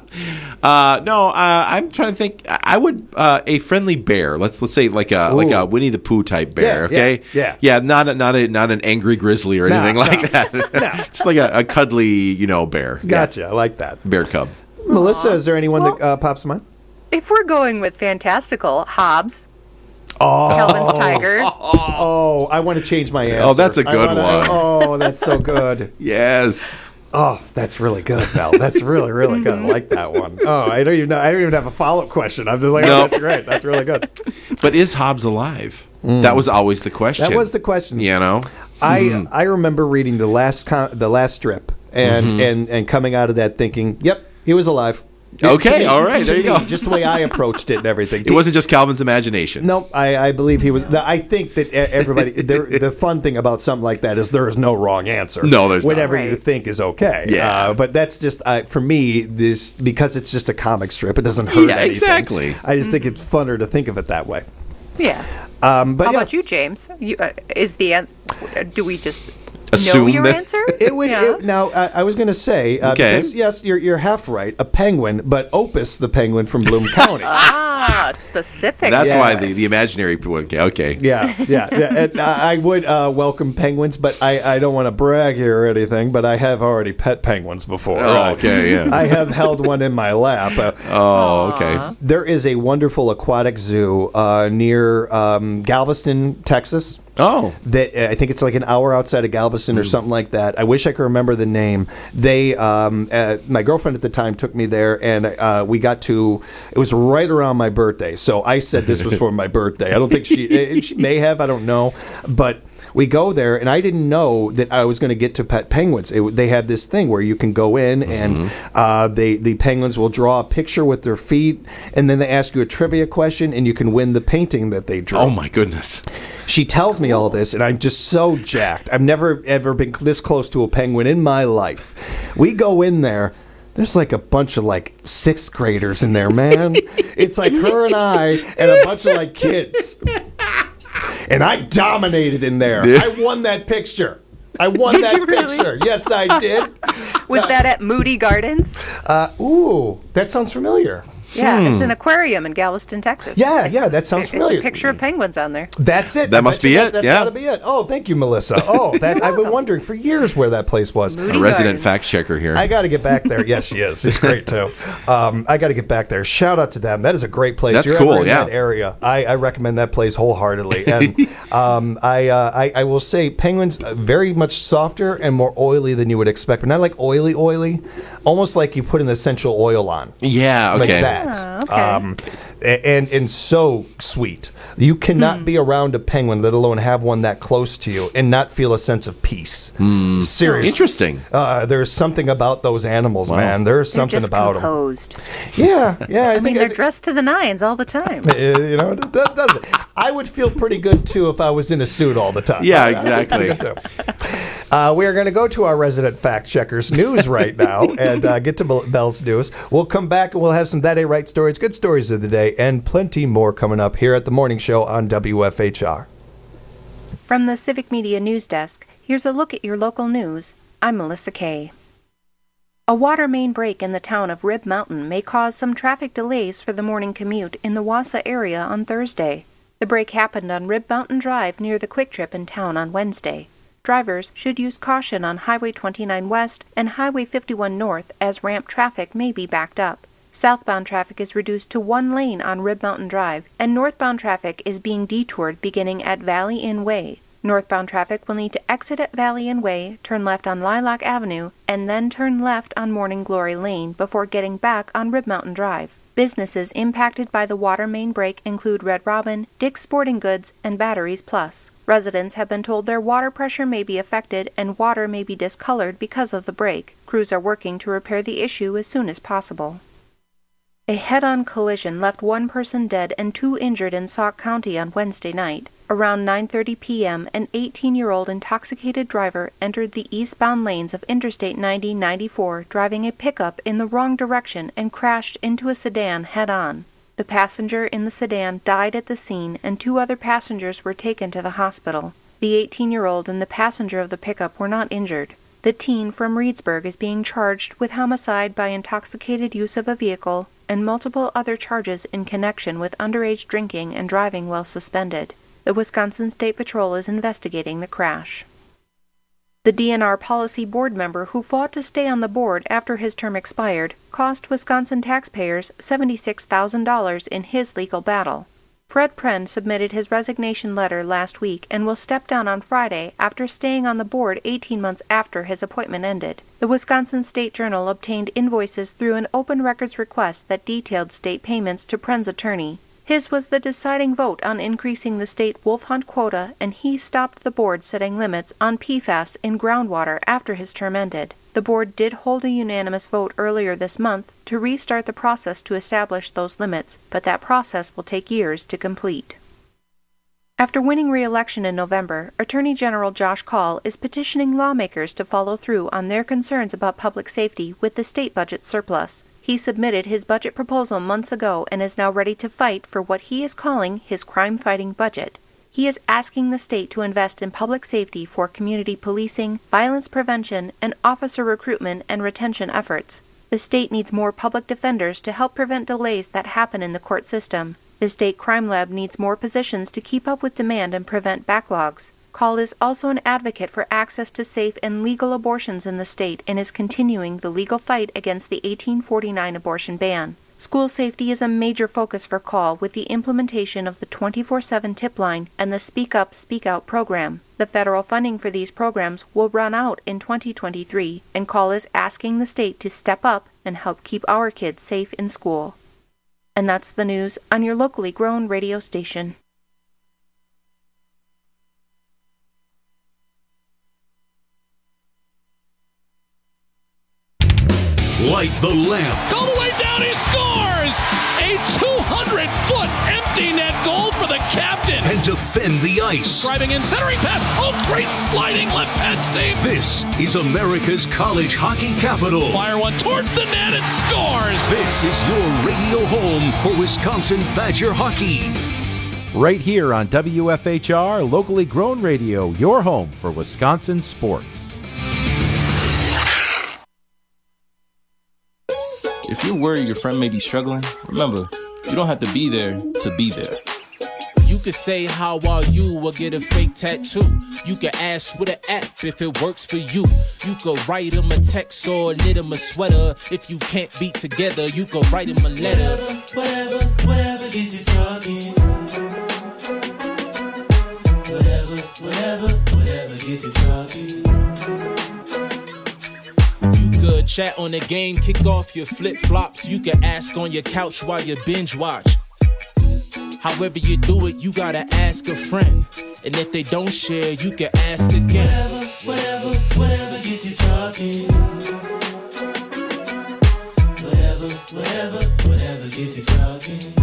Uh, no, uh, I'm trying to think. I would uh, a friendly bear. Let's let's say like a Ooh. like a Winnie the Pooh type bear. Yeah, okay, yeah, yeah, not a, not a not an angry grizzly or No, anything like no, that. Just like a, a cuddly, you know, bear. Gotcha. I like that. Yeah, bear cub. Melissa, is there anyone that uh, pops to mind? If we're going with fantastical, Hobbs. Oh. Kelvin's tiger. Oh, I want to change my answer. Oh, that's a I good wanna- one. Oh, that's so good. Yes. Oh, that's really good, Mel. That's really, really good. I like that one. Oh, I don't even know. I don't even have a follow-up question. I'm just like, No. oh, that's great. That's really good. But is Hobbs alive? That was always the question. That was the question. You know, I Mhm. I remember reading the last con- the last strip and, Mhm. and and coming out of that thinking, yep, he was alive. Okay, To me- all right, to there you me, go. Just the way I approached it and everything. It wasn't just Calvin's imagination. No, I, I believe he was. I think that e- everybody. there- the fun thing about something like that is there is no wrong answer. No, there's not. whatever you Right. think is okay. Yeah. uh, but that's just uh, for me. This because it's just a comic strip. It doesn't hurt Yeah, anything. exactly. I just think it's funner to think of it that way. Yeah. Um, but How yeah, about you, James? You, uh, is the an- do we just Assume know your that- answer? It would Yeah. it, now. I, I was going to say, uh, Okay. because yes, you're you're half right. A penguin, but Opus the penguin from Bloom County. Ah, specific. That's why the, Yes. the imaginary one. Okay, okay. Yeah, yeah, yeah. And I I would uh, welcome penguins, but I, I don't want to brag here or anything. But I have already pet penguins before. Oh, okay, yeah. I have held one in my lap. Uh, Oh, okay. there is a wonderful aquatic zoo uh, near um, Galveston, Texas. Oh, That uh, I think it's like an hour outside of Galveston or something like that. I wish I could remember the name. They, um, uh, my girlfriend at the time took me there, and uh, we got to. It was right around my birthday, so I said this was for my birthday. I don't think she. uh, she may have. I don't know, but. We go there, and I didn't know that I was going to get to pet penguins. It, they have this thing where you can go in, and uh, they the penguins will draw a picture with their feet, and then they ask you a trivia question, and you can win the painting that they drew. Oh, my goodness. She tells me all this, and I'm just so jacked. I've never, ever been this close to a penguin in my life. We go in there. There's like a bunch of like sixth graders in there, man. It's like her and I and a bunch of like kids. And I dominated in there. I won that picture. I won Did that you really? picture. Yes, I did. Was that at Moody Gardens? Uh, ooh, that sounds familiar. Yeah, Hmm. it's an aquarium in Galveston, Texas. Yeah, It's- yeah, that sounds It's familiar. a picture of penguins on there. That's it. That I must bet you be that- it, That's yeah. got to be it. Oh, thank you, Melissa. Oh, that I've been wondering for years where that place was. A resident fact checker here. I got to get back there. Yes, she is. It's great too. Um, I got to get back there. Shout out to them. That is a great place. That's You're cool, ever in yeah. that area. I, I recommend that place wholeheartedly. And um, I, uh, I I will say penguins uh, very much softer and more oily than you would expect, but not like oily, oily. Almost like you put an essential oil on. Yeah, Like okay. that. Oh, okay. Um, a- and and so sweet. You cannot Hmm. be around a penguin, let alone have one that close to you, and not feel a sense of peace. Hmm. Seriously, Interesting. Uh, there's something about those animals, Wow. man. There's They're something just about them. composed. Yeah, yeah. I, I, mean, think they're I, dressed to the nines all the time. uh, you know, that, that does it. I would feel pretty good too if I was in a suit all the time. Yeah, I- I would feel exactly. good, too. Uh, we are going to go to our resident fact checkers news right now and uh, get to Bell- Bell's news. We'll come back and we'll have some That Ain't Right stories, good stories of the day, and plenty more coming up here at the morning show on W F H R. From the Civic Media News Desk, here's a look at your local news. I'm Melissa Kay. A water main break in the town of Rib Mountain may cause some traffic delays for the morning commute in the Wausau area on Thursday. The break happened on Rib Mountain Drive near the Quick Trip in town on Wednesday. Drivers should use caution on Highway twenty-nine West and Highway fifty-one North as ramp traffic may be backed up. Southbound traffic is reduced to one lane on Rib Mountain Drive, and northbound traffic is being detoured beginning at Valley Inn Way. Northbound traffic will need to exit at Valley Inn Way, turn left on Lilac Avenue, and then turn left on Morning Glory Lane before getting back on Rib Mountain Drive. Businesses impacted by the water main break include Red Robin, Dick's Sporting Goods, and Batteries Plus. Residents have been told their water pressure may be affected and water may be discolored because of the break. Crews are working to repair the issue as soon as possible. A head-on collision left one person dead and two injured in Sauk County on Wednesday night. Around nine thirty p.m., an eighteen-year-old intoxicated driver entered the eastbound lanes of Interstate ninety ninety-four driving a pickup in the wrong direction and crashed into a sedan head-on. The passenger in the sedan died at the scene and two other passengers were taken to the hospital. The eighteen-year-old and the passenger of the pickup were not injured. The teen from Reedsburg is being charged with homicide by intoxicated use of a vehicle and multiple other charges in connection with underage drinking and driving while suspended. The Wisconsin State Patrol is investigating the crash. The D N R Policy Board member who fought to stay on the board after his term expired cost Wisconsin taxpayers seventy-six thousand dollars in his legal battle. Fred Pren submitted his resignation letter last week and will step down on Friday after staying on the board eighteen months after his appointment ended. The Wisconsin State Journal obtained invoices through an open records request that detailed state payments to Pren's attorney. His was the deciding vote on increasing the state wolf hunt quota, and he stopped the board setting limits on P FAS in groundwater after his term ended. The board did hold a unanimous vote earlier this month to restart the process to establish those limits, but that process will take years to complete. After winning re-election in November, Attorney General Josh Kaul is petitioning lawmakers to follow through on their concerns about public safety with the state budget surplus. He submitted his budget proposal months ago and is now ready to fight for what he is calling his crime-fighting budget. He is asking the state to invest in public safety for community policing, violence prevention, and officer recruitment and retention efforts. The state needs more public defenders to help prevent delays that happen in the court system. The state crime lab needs more positions to keep up with demand and prevent backlogs. Kaul is also an advocate for access to safe and legal abortions in the state and is continuing the legal fight against the eighteen forty-nine abortion ban. School safety is a major focus for Kaul with the implementation of the twenty-four seven tip line and the Speak Up, Speak Out program. The federal funding for these programs will run out in twenty twenty-three, and Kaul is asking the state to step up and help keep our kids safe in school. And that's the news on your locally grown radio station. light the lamp. All the way down, he scores! A two hundred foot empty net goal for the captain. And defend the ice. Driving in, centering pass. Oh, great sliding left pad save. This is America's college hockey capital. Fire one towards the net and scores. This is your radio home for Wisconsin Badger hockey. Right here on W F H R, locally grown radio, your home for Wisconsin sports. If you're worried your friend may be struggling, remember, you don't have to be there to be there. You could say, how are you, or get a fake tattoo. You could ask with an app if it works for you. You could write him a text or knit him a sweater. If you can't be together, you could write him a letter. Whatever, whatever, whatever gets you talking. Whatever, whatever, whatever gets you talking. You could chat on the game, kick off your flip-flops. You could ask on your couch while you binge watch. However you do it, you gotta ask a friend. And if they don't share, you can ask again. Whatever, whatever, whatever gets you talking. Whatever, whatever, whatever gets you talking.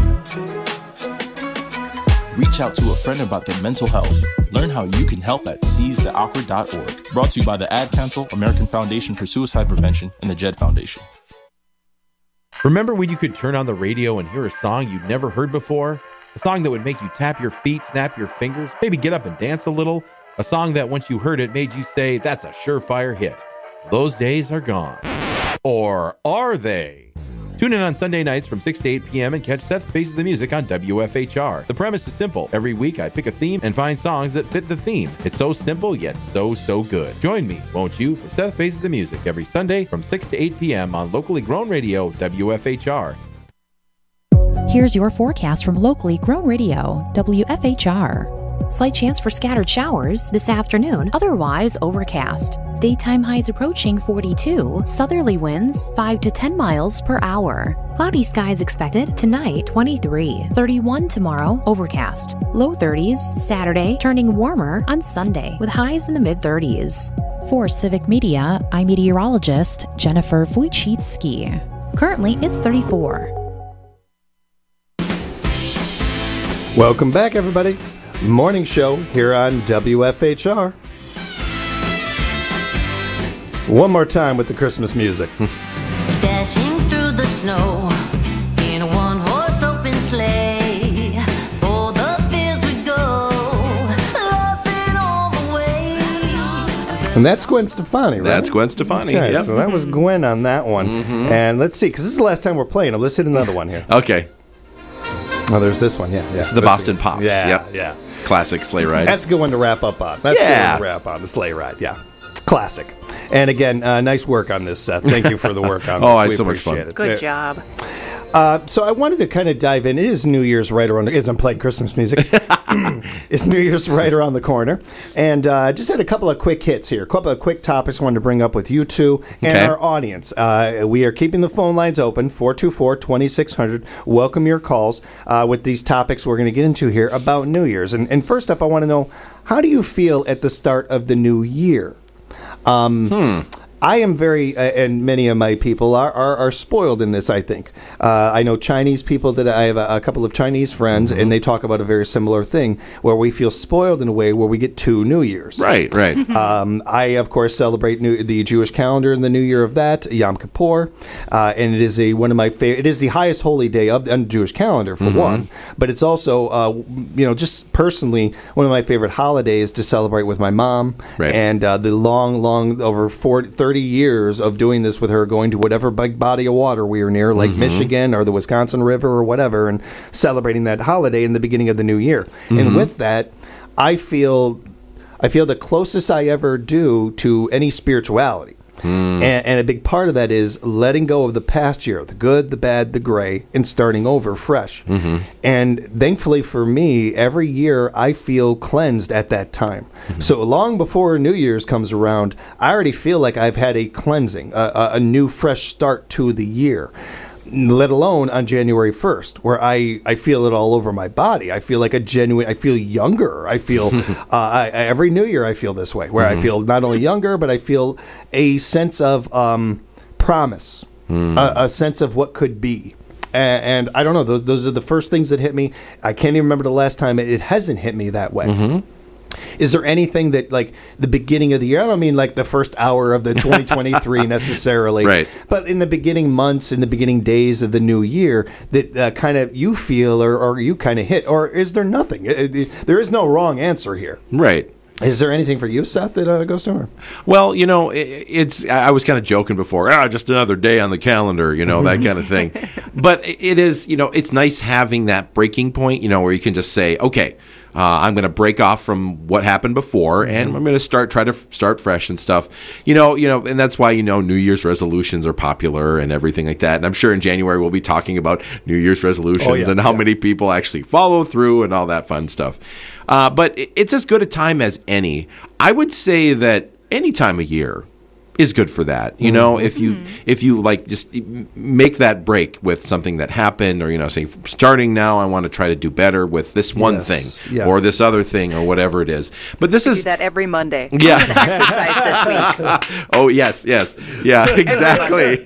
Reach out to a friend about their mental health. Learn how you can help at seize the awkward dot org. Brought to you by the Ad Council, American Foundation for Suicide Prevention, and the Jed Foundation. Remember when you could turn on the radio and hear a song you'd never heard before? A song that would make you tap your feet, snap your fingers, maybe get up and dance a little? A song that once you heard it made you say, that's a surefire hit. Those days are gone. Or are they? Tune in on Sunday nights from six to eight p.m. and catch Seth Faces the Music on W F H R. The premise is simple. Every week I pick a theme and find songs that fit the theme. It's so simple, yet so, so good. Join me, won't you, for Seth Faces the Music every Sunday from six to eight p.m. on locally grown radio, W F H R. Here's your forecast from locally grown radio, W F H R. Slight chance for scattered showers this afternoon, otherwise overcast. Daytime highs approaching forty-two, southerly winds five to ten miles per hour. Cloudy skies expected tonight, twenty-three, thirty-one tomorrow, overcast. Low thirties, Saturday, turning warmer on Sunday with highs in the mid-thirties. For Civic Media, I'm meteorologist Jennifer Wojcicki. Currently, it's thirty-four. Welcome back, everybody. Morning show here on W F H R. One more time with the Christmas music. Dashing through the snow in a one-horse open sleigh. For the fields we go, laughing all the way. And that's Gwen Stefani, right? That's Gwen Stefani. Okay, yep. so that was Gwen on that one. Mm-hmm. And let's see, because this is the last time we're playing. Let's hit another one here. Okay. Oh, there's this one, yeah. yeah. This is the Boston Pops. Yeah, yep. yeah. Classic sleigh ride. That's a good one to wrap up on. That's yeah. a good one to wrap on, the sleigh ride, yeah. Classic. And again, uh, nice work on this, Seth. Thank you for the work on this. Oh, we it's so much fun. It. Good yeah. job. Uh, so I wanted to kind of dive in. It is New Year's right around, as I'm playing Christmas music. It's New Year's right around the corner. And uh, just had a couple of quick hits here. A couple of quick topics I wanted to bring up with you two and okay. our audience. Uh, we are keeping the phone lines open, four two four, two six zero zero. Welcome your calls uh, with these topics we're going to get into here about New Year's. And, and first up, I want to know, how do you feel at the start of the new year? Um, hmm. I am very, uh, and many of my people are, are, are spoiled in this, I think. Uh, I know Chinese people that I have a, a couple of Chinese friends, mm-hmm. and they talk about a very similar thing where we feel spoiled in a way where we get two New Years. Right, right. um, I, of course, celebrate new, the Jewish calendar and the New Year of that, Yom Kippur, uh, and it is a one of my favorite. It is the highest holy day of the Jewish calendar, for mm-hmm. one, but it's also, uh, you know, just personally one of my favorite holidays to celebrate with my mom, right. and uh, the long, long, over forty, thirty years of doing this with her, going to whatever big body of water we are near, like mm-hmm. Michigan or the Wisconsin River or whatever, and celebrating that holiday in the beginning of the new year. Mm-hmm. And with that, I feel I feel the closest I ever do to any spirituality. Mm. And, and a big part of that is letting go of the past year, the good, the bad, the gray, and starting over fresh. Mm-hmm. And thankfully for me, every year I feel cleansed at that time. Mm-hmm. So long before New Year's comes around, I already feel like I've had a cleansing, a, a, a new fresh start to the year. Let alone on January first, where I, I feel it all over my body. I feel like a genuine, I feel younger. I feel, uh, I, every New Year I feel this way, where mm-hmm. I feel not only younger, but I feel a sense of um, promise mm. a, a sense of what could be. And, and I don't know, those, those are the first things that hit me. I can't even remember the last time it, it hasn't hit me that way. Mm-hmm. Is there anything that, like, the beginning of the year, I don't mean like the first hour of the twenty twenty-three necessarily, right. but in the beginning months, in the beginning days of the new year, that uh, kind of you feel or, or you kind of hit? Or is there nothing? It, it, there is no wrong answer here. Right. Is there anything for you, Seth, that uh, goes to her? Well, you know, it, it's. I was kind of joking before. Ah, just another day on the calendar, you know, that kind of thing. But it is, you know, it's nice having that breaking point, you know, where you can just say, okay, uh, I'm going to break off from what happened before, and I'm going to start try to f- start fresh and stuff. You know, you know, and that's why, you know, New Year's resolutions are popular and everything like that. And I'm sure in January we'll be talking about New Year's resolutions oh, yeah, and how yeah. many people actually follow through and all that fun stuff. Uh, but it's as good a time as any. I would say that any time of year is good for that. You know, mm-hmm. if you if you like just make that break with something that happened, or, you know, say starting now I want to try to do better with this one yes. thing yes. or this other thing or whatever it is. But this I is do that every Monday. Yeah. I'm gonna exercise this week. Oh yes, yes, yeah, exactly.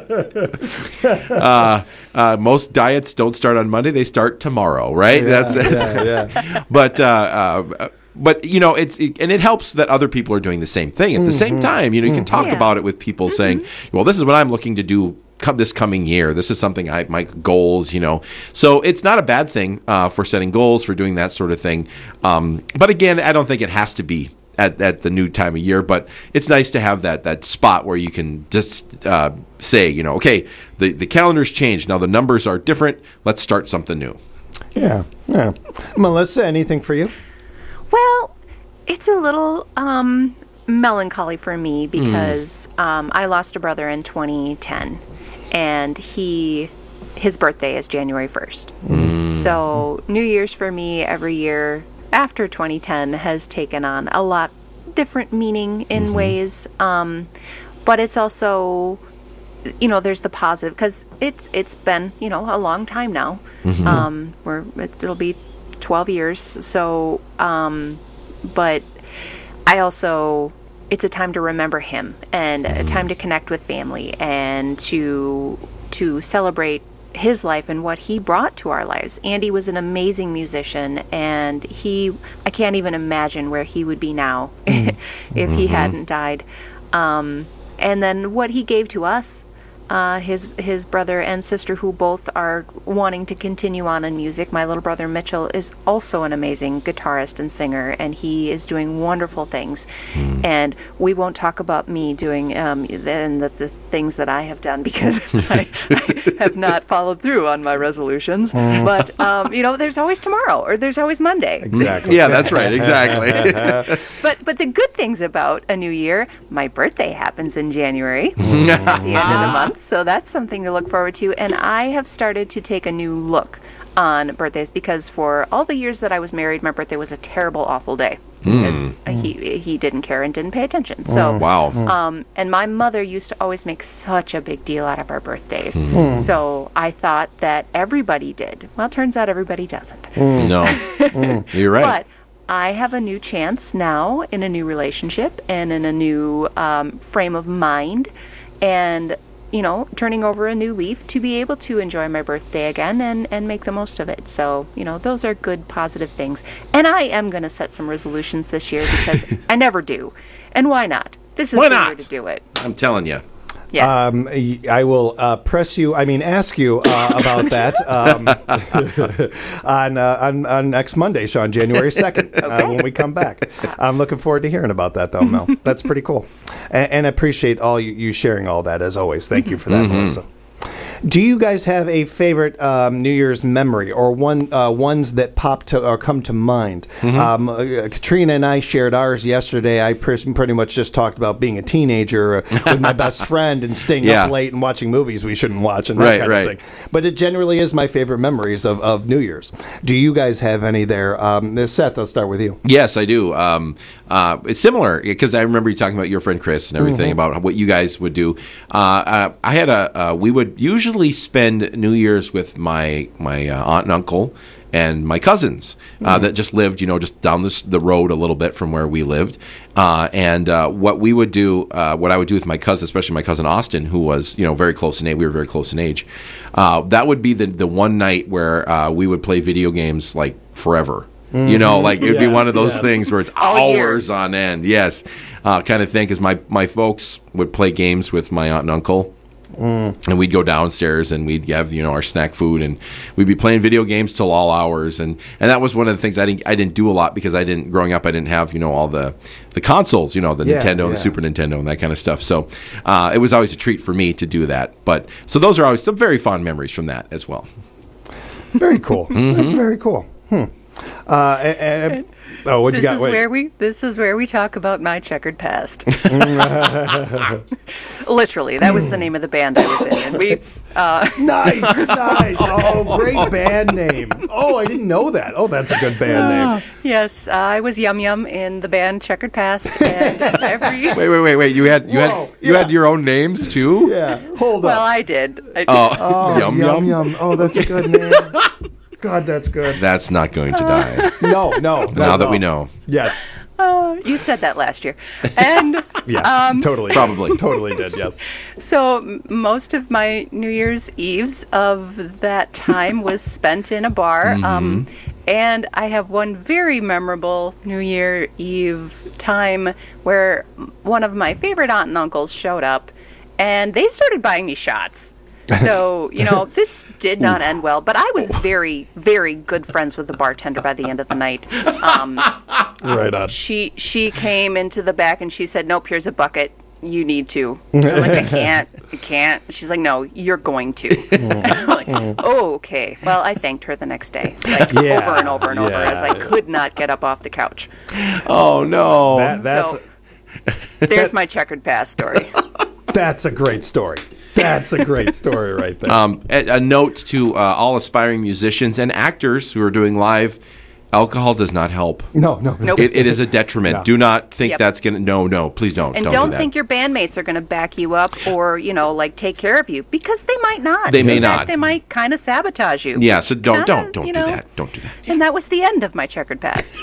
uh, uh, most diets don't start on Monday; they start tomorrow, right? Yeah, That's yeah, yeah. But. Uh, uh, But, you know, it's it, and it helps that other people are doing the same thing at the mm-hmm. same time. You know, you can talk yeah. about it with people mm-hmm. saying, well, this is what I'm looking to do come this coming year. This is something I my goals, you know. So it's not a bad thing uh, for setting goals, for doing that sort of thing. Um, but again, I don't think it has to be at, at the new time of year. But it's nice to have that that spot where you can just uh, say, you know, okay, the, the calendar's changed. Now the numbers are different. Let's start something new. Yeah, yeah. Melissa, anything for you? Well, it's a little um, melancholy for me because mm. um, I lost a brother in twenty ten, and he his birthday is January first. Mm. So New Year's for me every year after twenty ten has taken on a lot different meaning in mm-hmm. ways, um, but it's also, you know, there's the positive because it's it's been, you know, a long time now. Mm-hmm. Um, we're it'll be twelve years. So, um, but I also, it's a time to remember him and a time to connect with family and to, to celebrate his life and what he brought to our lives. Andy was an amazing musician, and he, I can't even imagine where he would be now mm. if mm-hmm. he hadn't died. Um, and then what he gave to us, Uh, his his brother and sister, who both are wanting to continue on in music. My little brother Mitchell is also an amazing guitarist and singer, and he is doing wonderful things. Mm. And we won't talk about me doing um, the, the, the things that I have done because I, I have not followed through on my resolutions. Mm. But um, you know, there's always tomorrow, or there's alys Monday. Exactly. Yeah, that's right. Exactly. but but the good things about a new year, my birthday happens in January at the end of the month. So that's something to look forward to. And I have started to take a new look on birthdays because for all the years that I was married, my birthday was a terrible, awful day. Because mm. he he didn't care and didn't pay attention. So wow. Um, and my mother used to always make such a big deal out of our birthdays. Mm. So I thought that everybody did. Well, it turns out everybody doesn't. Mm. No, mm. You're right. But I have a new chance now in a new relationship and in a new um, frame of mind, and you know, turning over a new leaf to be able to enjoy my birthday again and, and make the most of it. So, you know, those are good, positive things. And I am going to set some resolutions this year because I never do. And why not? This is why the not? year to do it. I'm telling you. Yes. Um, I will uh, press you, I mean, ask you uh, about that um, on, uh, on on next Monday, Sean, January second, okay. uh, when we come back. I'm looking forward to hearing about that, though, Mel. That's pretty cool. And, and I appreciate all you, you sharing all that, as always. Thank you for that, mm-hmm. Melissa. Do you guys have a favorite um, New Year's memory or one uh, ones that pop to or come to mind? Mm-hmm. Um, uh, Katrina and I shared ours yesterday. I pr- pretty much just talked about being a teenager uh, with my best friend and staying yeah. up late and watching movies we shouldn't watch and that right, kind right. of thing. But it generally is my favorite memories of, of New Year's. Do you guys have any there? Um, Seth, I'll start with you. Yes, I do. Um, uh, it's similar because I remember you talking about your friend Chris and everything mm-hmm. about what you guys would do. Uh, uh, I had a uh, we would usually spend New Year's with my my uh, aunt and uncle and my cousins uh, that just lived, you know, just down this, the road a little bit from where we lived. Uh, and uh, what we would do, uh, what I would do with my cousin, especially my cousin Austin, who was, you know, very close in age, we were very close in age, uh, that would be the, the one night where uh, we would play video games like forever. Mm-hmm. You know, like it would yes, be one of those yes. things where it's All hours year. on end. Yes, uh, kind of thing. Because my, my folks would play games with my aunt and uncle. Mm. And we'd go downstairs and we'd have, you know, our snack food, and we'd be playing video games till all hours. And, and that was one of the things I didn't I didn't do a lot because I didn't growing up I didn't have, you know, all the, the consoles, you know, the yeah, Nintendo yeah. and the Super Nintendo and that kind of stuff. So uh, it was always a treat for me to do that. But so those are always some very fond memories from that as well. Very cool. Mm-hmm. That's very cool. Hmm. Uh, and, and, oh, what you this got? Is Wait. where we, this is where we talk about my checkered past. Literally, that was the name of the band I was in. And we, uh, nice, nice. Oh, great band name. Oh, I didn't know that. Oh, that's a good band uh, name. Yes, uh, I was Yum Yum in the band Checkered Past. And every wait, wait, wait, wait. You had you Whoa, had you yeah. had your own names too? Yeah. Hold on. Well, I did. I did. Oh, oh Yum Yum Yum. Yum. Oh, that's a good name. God, that's good. That's not going to die. No, no. Now that no. we know. Yes. Uh, you said that last year. And yeah, um, totally. Probably. Totally did, yes. So m- most of my New Year's Eves of that time was spent in a bar. Mm-hmm. Um, and I have one very memorable New Year Eve time where one of my favorite aunt and uncles showed up, and they started buying me shots. So, you know, this did not end well, but I was very, very good friends with the bartender by the end of the night. Um, right on. She she came into the back and she said, "Nope, here's a bucket. You need to." I'm like, I can't, I can't. She's like, "No, you're going to." I'm like, oh, okay. Well, I thanked her the next day, like yeah. over and over and over, yeah. as I could not get up off the couch. Oh no! That, that's so, there's my checkered past story. That's a great story. That's a great story right there. Um, a, a note to uh, all aspiring musicians and actors who are doing live: alcohol does not help. No, no, nope. it, it is a detriment. No. Do not think yep. that's gonna. No, no, please don't. And don't, don't do think your bandmates are going to back you up or, you know, like take care of you, because they might not. They may In not. fact, they might kind of sabotage you. Yeah. So don't, Kinda, don't, don't you do know? that. Don't do that. And that was the end of my checkered past.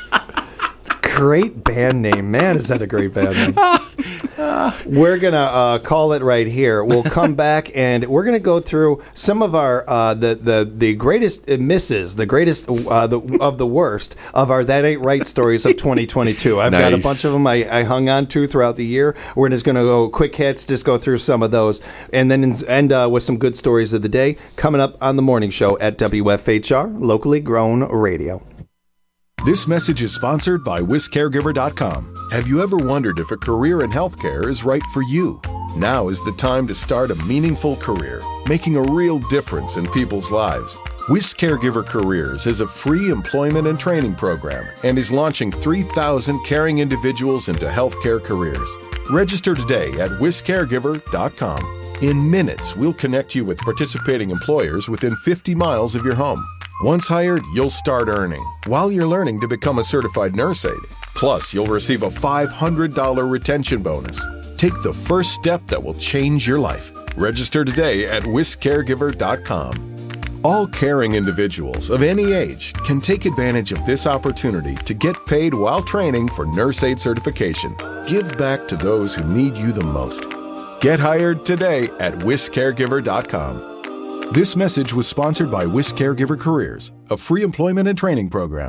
Great band name. Man, is that a great band name. We're going to uh, call it right here. We'll come back and we're going to go through some of our, uh, the, the, the greatest misses, the greatest uh, the, of the worst of our That Ain't Right stories of twenty twenty-two. I've nice. got a bunch of them I, I hung on to throughout the year. We're just going to go quick hits, just go through some of those, and then end uh, with some good stories of the day coming up on the morning show at W F H R, locally grown radio. This message is sponsored by Whisk Caregiver dot com. Have you ever wondered if a career in healthcare is right for you? Now is the time to start a meaningful career, making a real difference in people's lives. Whisk Caregiver Careers is a free employment and training program and is launching three thousand caring individuals into healthcare careers. Register today at Whisk Caregiver dot com. In minutes, we'll connect you with participating employers within fifty miles of your home. Once hired, you'll start earning while you're learning to become a certified nurse aide. Plus, you'll receive a five hundred dollars retention bonus. Take the first step that will change your life. Register today at Whisk Caregiver dot com. All caring individuals of any age can take advantage of this opportunity to get paid while training for nurse aide certification. Give back to those who need you the most. Get hired today at Whisk Caregiver dot com. This message was sponsored by Whisk Caregiver Careers, a free employment and training program.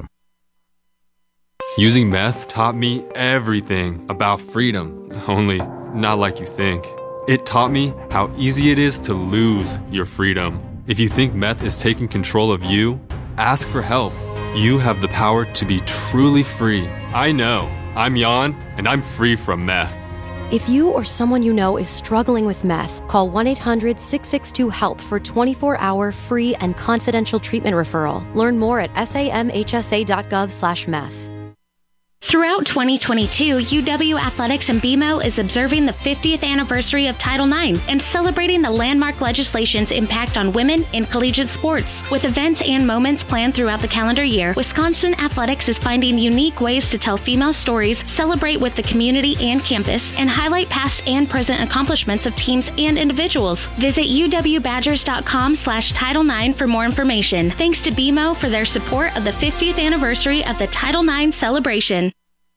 Using meth taught me everything about freedom, only not like you think. It taught me how easy it is to lose your freedom. If you think meth is taking control of you, ask for help. You have the power to be truly free. I know. I'm Jan, and I'm free from meth. If you or someone you know is struggling with meth, call one eight hundred six six two HELP for twenty-four hour free and confidential treatment referral. Learn more at samhsa dot gov slash meth. Throughout twenty twenty-two, U W Athletics and B M O is observing the fiftieth anniversary of Title nine and celebrating the landmark legislation's impact on women in collegiate sports. With events and moments planned throughout the calendar year, Wisconsin Athletics is finding unique ways to tell female stories, celebrate with the community and campus, and highlight past and present accomplishments of teams and individuals. Visit U W Badgers dot com slash Title nine for more information. Thanks to B M O for their support of the fiftieth anniversary of the Title nine celebration.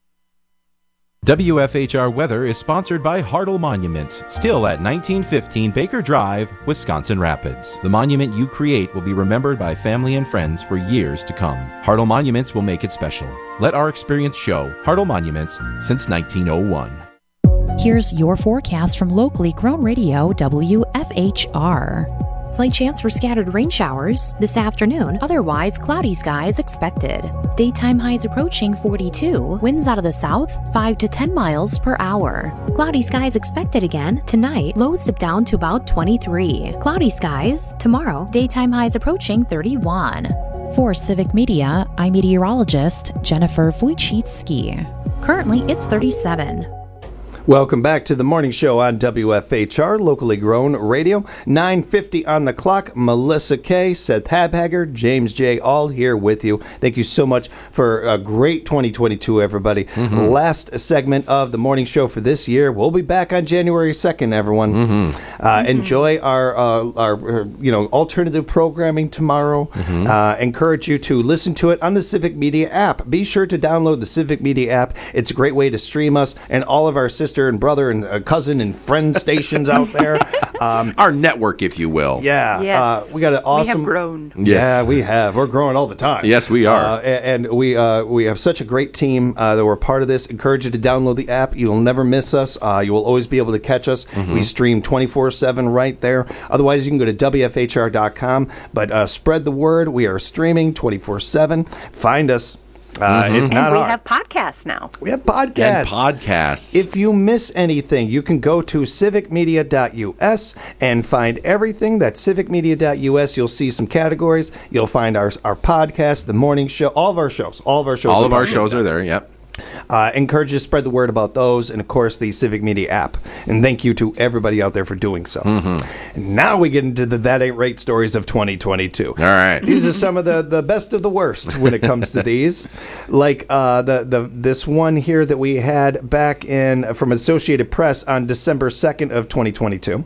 W F H R Weather is sponsored by Hartle Monuments, still at nineteen fifteen Baker Drive, Wisconsin Rapids. The monument you create will be remembered by family and friends for years to come. Hartle Monuments will make it special. Let our experience show. Hartle Monuments since nineteen oh one. Here's your forecast from locally grown radio W F H R. Slight chance for scattered rain showers this afternoon, otherwise cloudy skies expected. Daytime highs approaching forty-two, winds out of the south five to ten miles per hour. Cloudy skies expected again tonight, lows dip down to about twenty-three. Cloudy skies tomorrow, daytime highs approaching thirty-one. For Civic Media, I'm meteorologist Jennifer Wojcicki. Currently, it's thirty-seven. Welcome back to the morning show on W F H R, locally grown radio. nine fifty on the clock. Melissa K., Seth Habhager, James J., all here with you. Thank you so much for a great twenty twenty-two, everybody. Mm-hmm. Last segment of the morning show for this year. We'll be back on January second, everyone. Mm-hmm. Uh, mm-hmm. Enjoy our, uh, our, you know, alternative programming tomorrow. Mm-hmm. Uh, encourage you to listen to it on the Civic Media app. Be sure to download the Civic Media app. It's a great way to stream us and all of our sister and brother and uh, cousin and friend stations out there. Um, Our network, if you will. Yeah. Yes. Uh, we got an awesome. We have grown. Yes. Yeah, we have. We're growing all the time. Yes, we are. Uh, and and we uh, we have such a great team uh, that we're part of this. Encourage you to download the app. You will never miss us. Uh, you will always be able to catch us. Mm-hmm. We stream twenty-four seven right there. Otherwise, you can go to W F H R dot com. But uh, spread the word. We are streaming twenty-four seven. Find us. Uh, mm-hmm. It's not and we hard. have podcasts now. We have podcasts. And podcasts. If you miss anything, you can go to civic media dot U S and find everything. That's civic media dot U S. You'll see some categories. You'll find our our podcast, the morning show, all of our shows. All of our shows. All of our shows are there, yep. Uh, encourage you to spread the word about those, and of course the Civic Media app. And thank you to everybody out there for doing so. Mm-hmm. And now we get into the That Ain't Right stories of twenty twenty-two. All right, these are some of the, the best of the worst when it comes to these. Like uh, the the this one here that we had back in from Associated Press on December second of twenty twenty-two.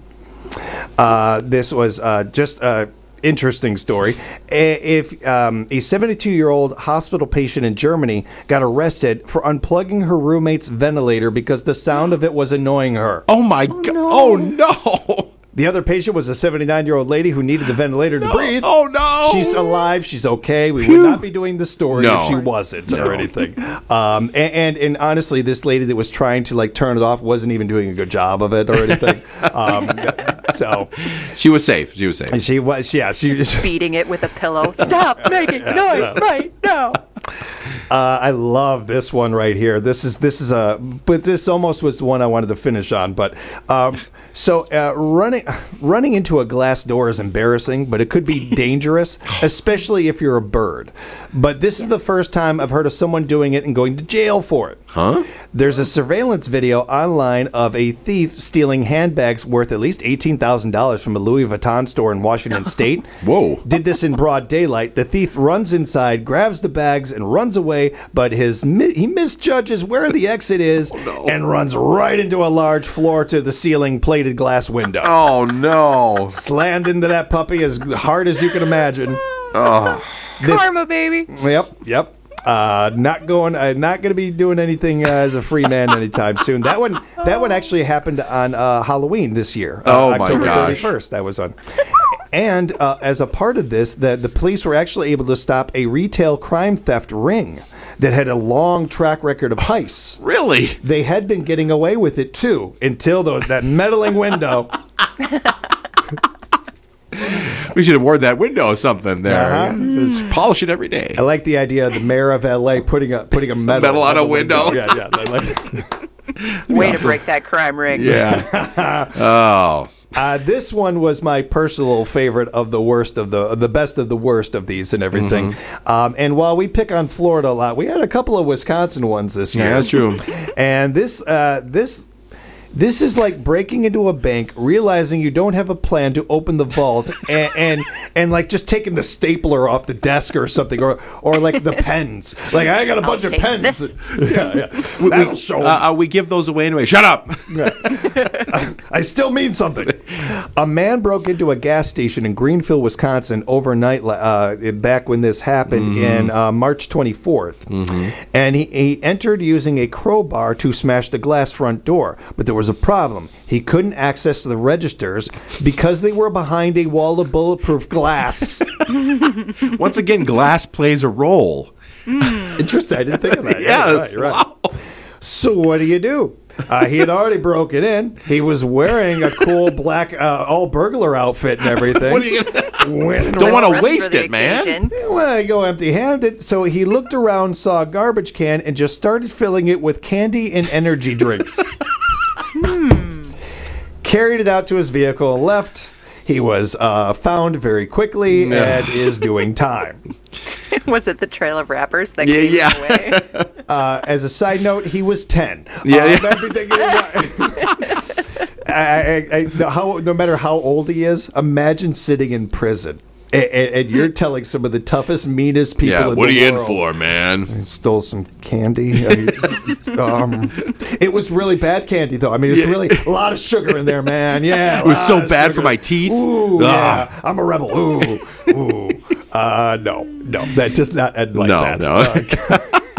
Uh, this was uh, just a interesting story. If um, a seventy-two-year-old hospital patient in Germany got arrested for unplugging her roommate's ventilator because the sound of it was annoying her. Oh my oh, god! No. Oh no! The other patient was a seventy-nine-year-old lady who needed the ventilator no. to breathe. Oh, no. She's alive. She's okay. We Phew. would not be doing the story no. if she wasn't no. or anything. Um, and, and, and honestly, this lady that was trying to, like, turn it off wasn't even doing a good job of it or anything. um, so she was safe. She was safe. She was, yeah. She Just beating it with a pillow. Stop making noise right now. Uh, I love this one right here. This is this is a, but this almost was the one I wanted to finish on. But um, so uh, running running into a glass door is embarrassing, but it could be dangerous, especially if you're a bird. But this yes. is the first time I've heard of someone doing it and going to jail for it. Huh? There's a surveillance video online of a thief stealing handbags worth at least eighteen thousand dollars from a Louis Vuitton store in Washington State. Whoa. Did this in broad daylight. The thief runs inside, grabs the bags, and runs away, but his he misjudges where the exit is oh, no. and runs right into a large floor-to-the-ceiling plated glass window. Oh, no. Slammed into that puppy as hard as you can imagine. Oh. The, Karma, baby. Yep, yep. Uh, not going. Uh, not going to be doing anything uh, as a free man anytime soon. That one. That one actually happened on uh, Halloween this year. Uh, oh October my gosh. thirty-first. That was on. And uh, as a part of this, the the police were actually able to stop a retail crime theft ring that had a long track record of heists. Really? They had been getting away with it too until the, that meddling window. We should have worn that window or something there. Uh-huh. Just polish it every day. I like the idea of the mayor of L A putting a putting a metal, metal on a window. window. Yeah, yeah. Like, Way to break that crime ring. Yeah. Oh. Uh, this one was my personal favorite of the worst of the the best of the worst of these and everything. Mm-hmm. Um, and while we pick on Florida a lot, we had a couple of Wisconsin ones this year. Yeah, that's true. And this uh, this. This is like breaking into a bank, realizing you don't have a plan to open the vault, and and, and like just taking the stapler off the desk or something, or or like the pens. Like I got a bunch I'll of take pens. this. Yeah, yeah. We, That'll we, show. uh, uh, we give those away anyway. Shut up. I still mean something. A man broke into a gas station in Greenfield, Wisconsin, overnight. Uh, back when this happened Mm-hmm. in uh, March twenty-fourth, and he, he entered using a crowbar to smash the glass front door, but there was a problem. He couldn't access the registers because they were behind a wall of bulletproof glass. Once again, glass plays a role. Interesting. I didn't think of that. Yeah, You're that's- right, you're right. So what do you do? Uh, he had already broken in. He was wearing a cool black uh, all burglar outfit and everything. What are you gonna- Went Don't want around- to waste it, man. When I go empty-handed, so he looked around, saw a garbage can, and just started filling it with candy and energy drinks. Carried it out to his vehicle and left. He was uh, found very quickly and is doing time. Was it the trail of rappers that Yeah, gave yeah. him away? Uh, as a side note, he was ten. Yeah, Uh, yeah. everything- I, I, I, no, how, no matter how old he is, imagine sitting in prison. And, and, and you're telling some of the toughest, meanest people Yeah, in what the are you in world. for, man? I stole some candy. I mean, um, it was really bad candy, though. I mean, it's really a lot of sugar in there, man. Yeah, It was lot so of bad for sugar. my teeth. Ooh, Ah. yeah, I'm a rebel. Ooh, ooh. Uh, no, no, that does not end like No, that. no.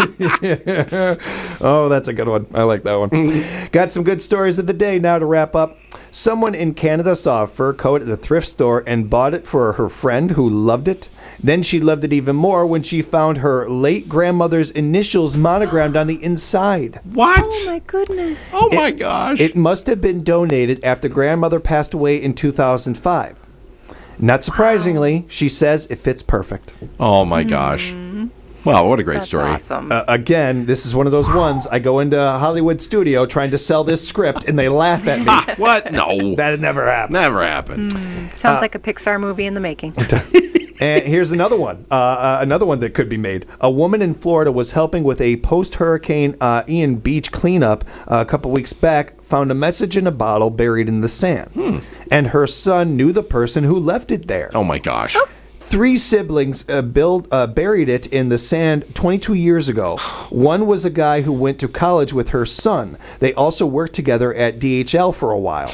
Uh, oh, that's a good one. I like that one. Got some good stories of the day now to wrap up. Someone in Canada saw a fur coat at a thrift store and bought it for her friend who loved it. Then she loved it even more when she found her late grandmother's initials monogrammed on the inside. What? Oh my goodness. Oh my gosh. It must have been donated after grandmother passed away in two thousand five. Not surprisingly, she says it fits perfect. Oh my gosh. Wow, what a great That's story. awesome. Uh, again, this is one of those ones. I go into a Hollywood studio trying to sell this script, and they laugh at me. What? No. That never happened. Never happened. Sounds like a Pixar movie in the making. And here's another one. Uh, uh, another one that could be made. A woman in Florida was helping with a post-Hurricane uh, Ian beach cleanup uh, a couple weeks back, found a message in a bottle buried in the sand. Hmm. And her son knew the person who left it there. Oh my gosh. Three siblings uh, build, uh, buried it in the sand twenty-two years ago. One was a guy who went to college with her son. They also worked together at D H L for a while.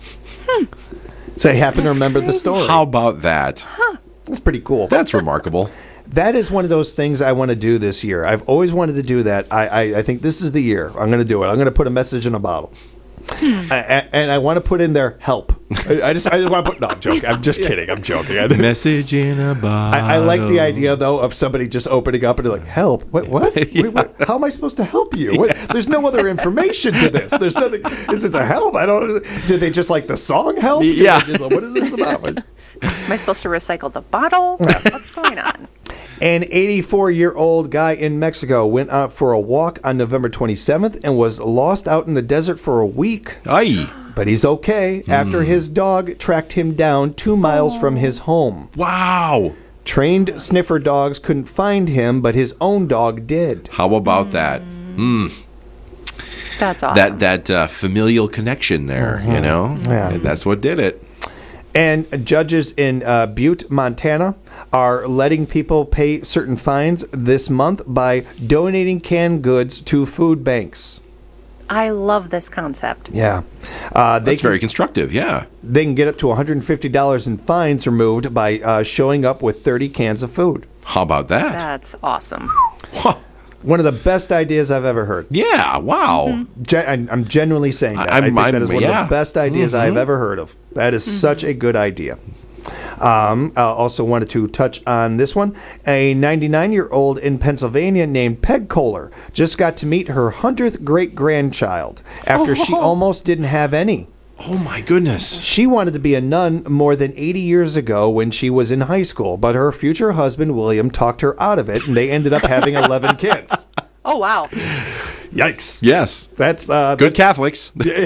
So I happen to remember the story. How about that? That's pretty cool. That's remarkable. That is one of those things I want to do this year. I've always wanted to do that. I, I, I think this is the year. I'm going to do it. I'm going to put a message in a bottle. I, I- and I want to put in there, help. I, I just I just want to put, no, I'm joking. I'm just kidding. I'm joking. I, Message in a bottle. I, I like the idea, though, of somebody just opening up and they're like, help. What? What? Wait, what? How am I supposed to help you? What? There's no other information to this. There's nothing. It's, it's a help. I don't. Did they just like the song help? Did Yeah. they just like, what is this about? Am I supposed to recycle the bottle? What's going on? An eighty-four-year-old guy in Mexico went out for a walk on November twenty-seventh and was lost out in the desert for a week. Aye. But he's okay after his dog tracked him down two miles from his home. Wow. Trained sniffer dogs couldn't find him, but his own dog did. How about that? Mm. That's awesome. That that uh, familial connection there, you know? Yeah. That's what did it. And judges in uh, Butte, Montana, are letting people pay certain fines this month by donating canned goods to food banks. I love this concept. Yeah. Uh, they That's can, very constructive, yeah. They can get up to one hundred fifty dollars in fines removed by uh, showing up with thirty cans of food. How about that? That's awesome. Huh. One of the best ideas I've ever heard. Yeah, wow. Gen- I'm genuinely saying that. I, I'm- think I'm- that is one yeah. of the best ideas Mhm. I've ever heard of. That is such a good idea. Um, I also wanted to touch on this one. A ninety-nine-year-old in Pennsylvania named Peg Kohler just got to meet her hundredth great-grandchild after she Oh. almost didn't have any. Oh my goodness. She wanted to be a nun more than eighty years ago when she was in high school, but her future husband, William, talked her out of it, and they ended up having eleven kids. Oh, wow. Yikes. Yes. That's uh, Good Catholics.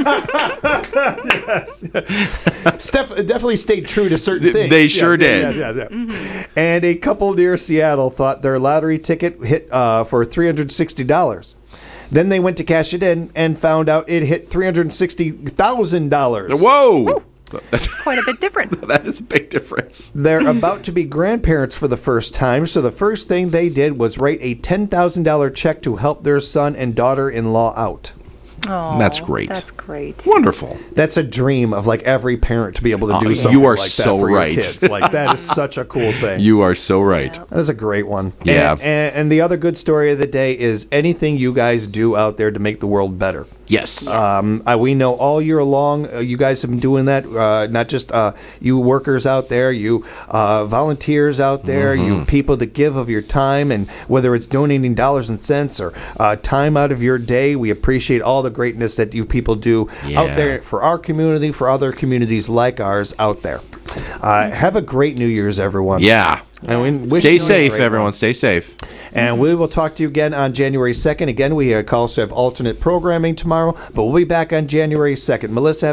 yes. Steph definitely stayed true to certain things. They sure Yeah, did. yeah, yeah, yeah. Mm-hmm. And a couple near Seattle thought their lottery ticket hit uh, for three hundred sixty dollars. Then they went to cash it in and found out it hit three hundred sixty thousand dollars. Whoa! That's quite a bit different. That is a big difference. They're about to be grandparents for the first time, so the first thing they did was write a ten thousand dollars check to help their son and daughter-in-law out. Oh, That's great. That's great. Wonderful. That's a dream of like every parent to be able to do Uh, something you are like so that for right. your kids. Like that is such a cool thing. You are so right. That is a great one. Yeah. And, and, and the other good story of the day is anything you guys do out there to make the world better. Yes. Um, uh, we know all year long uh, you guys have been doing that. Uh, not just uh, you workers out there, you uh, volunteers out there, Mm-hmm. you people that give of your time, and whether it's donating dollars and cents or uh, time out of your day, we appreciate all the greatness that you people do Yeah. out there for our community, for other communities like ours out there. Uh, have a great New Year's, everyone. Yeah. And we wish Stay you a safe, great everyone. one. Stay safe. And we will talk to you again on January second. Again, we uh, also have alternate programming tomorrow, but we'll be back on January second. Melissa,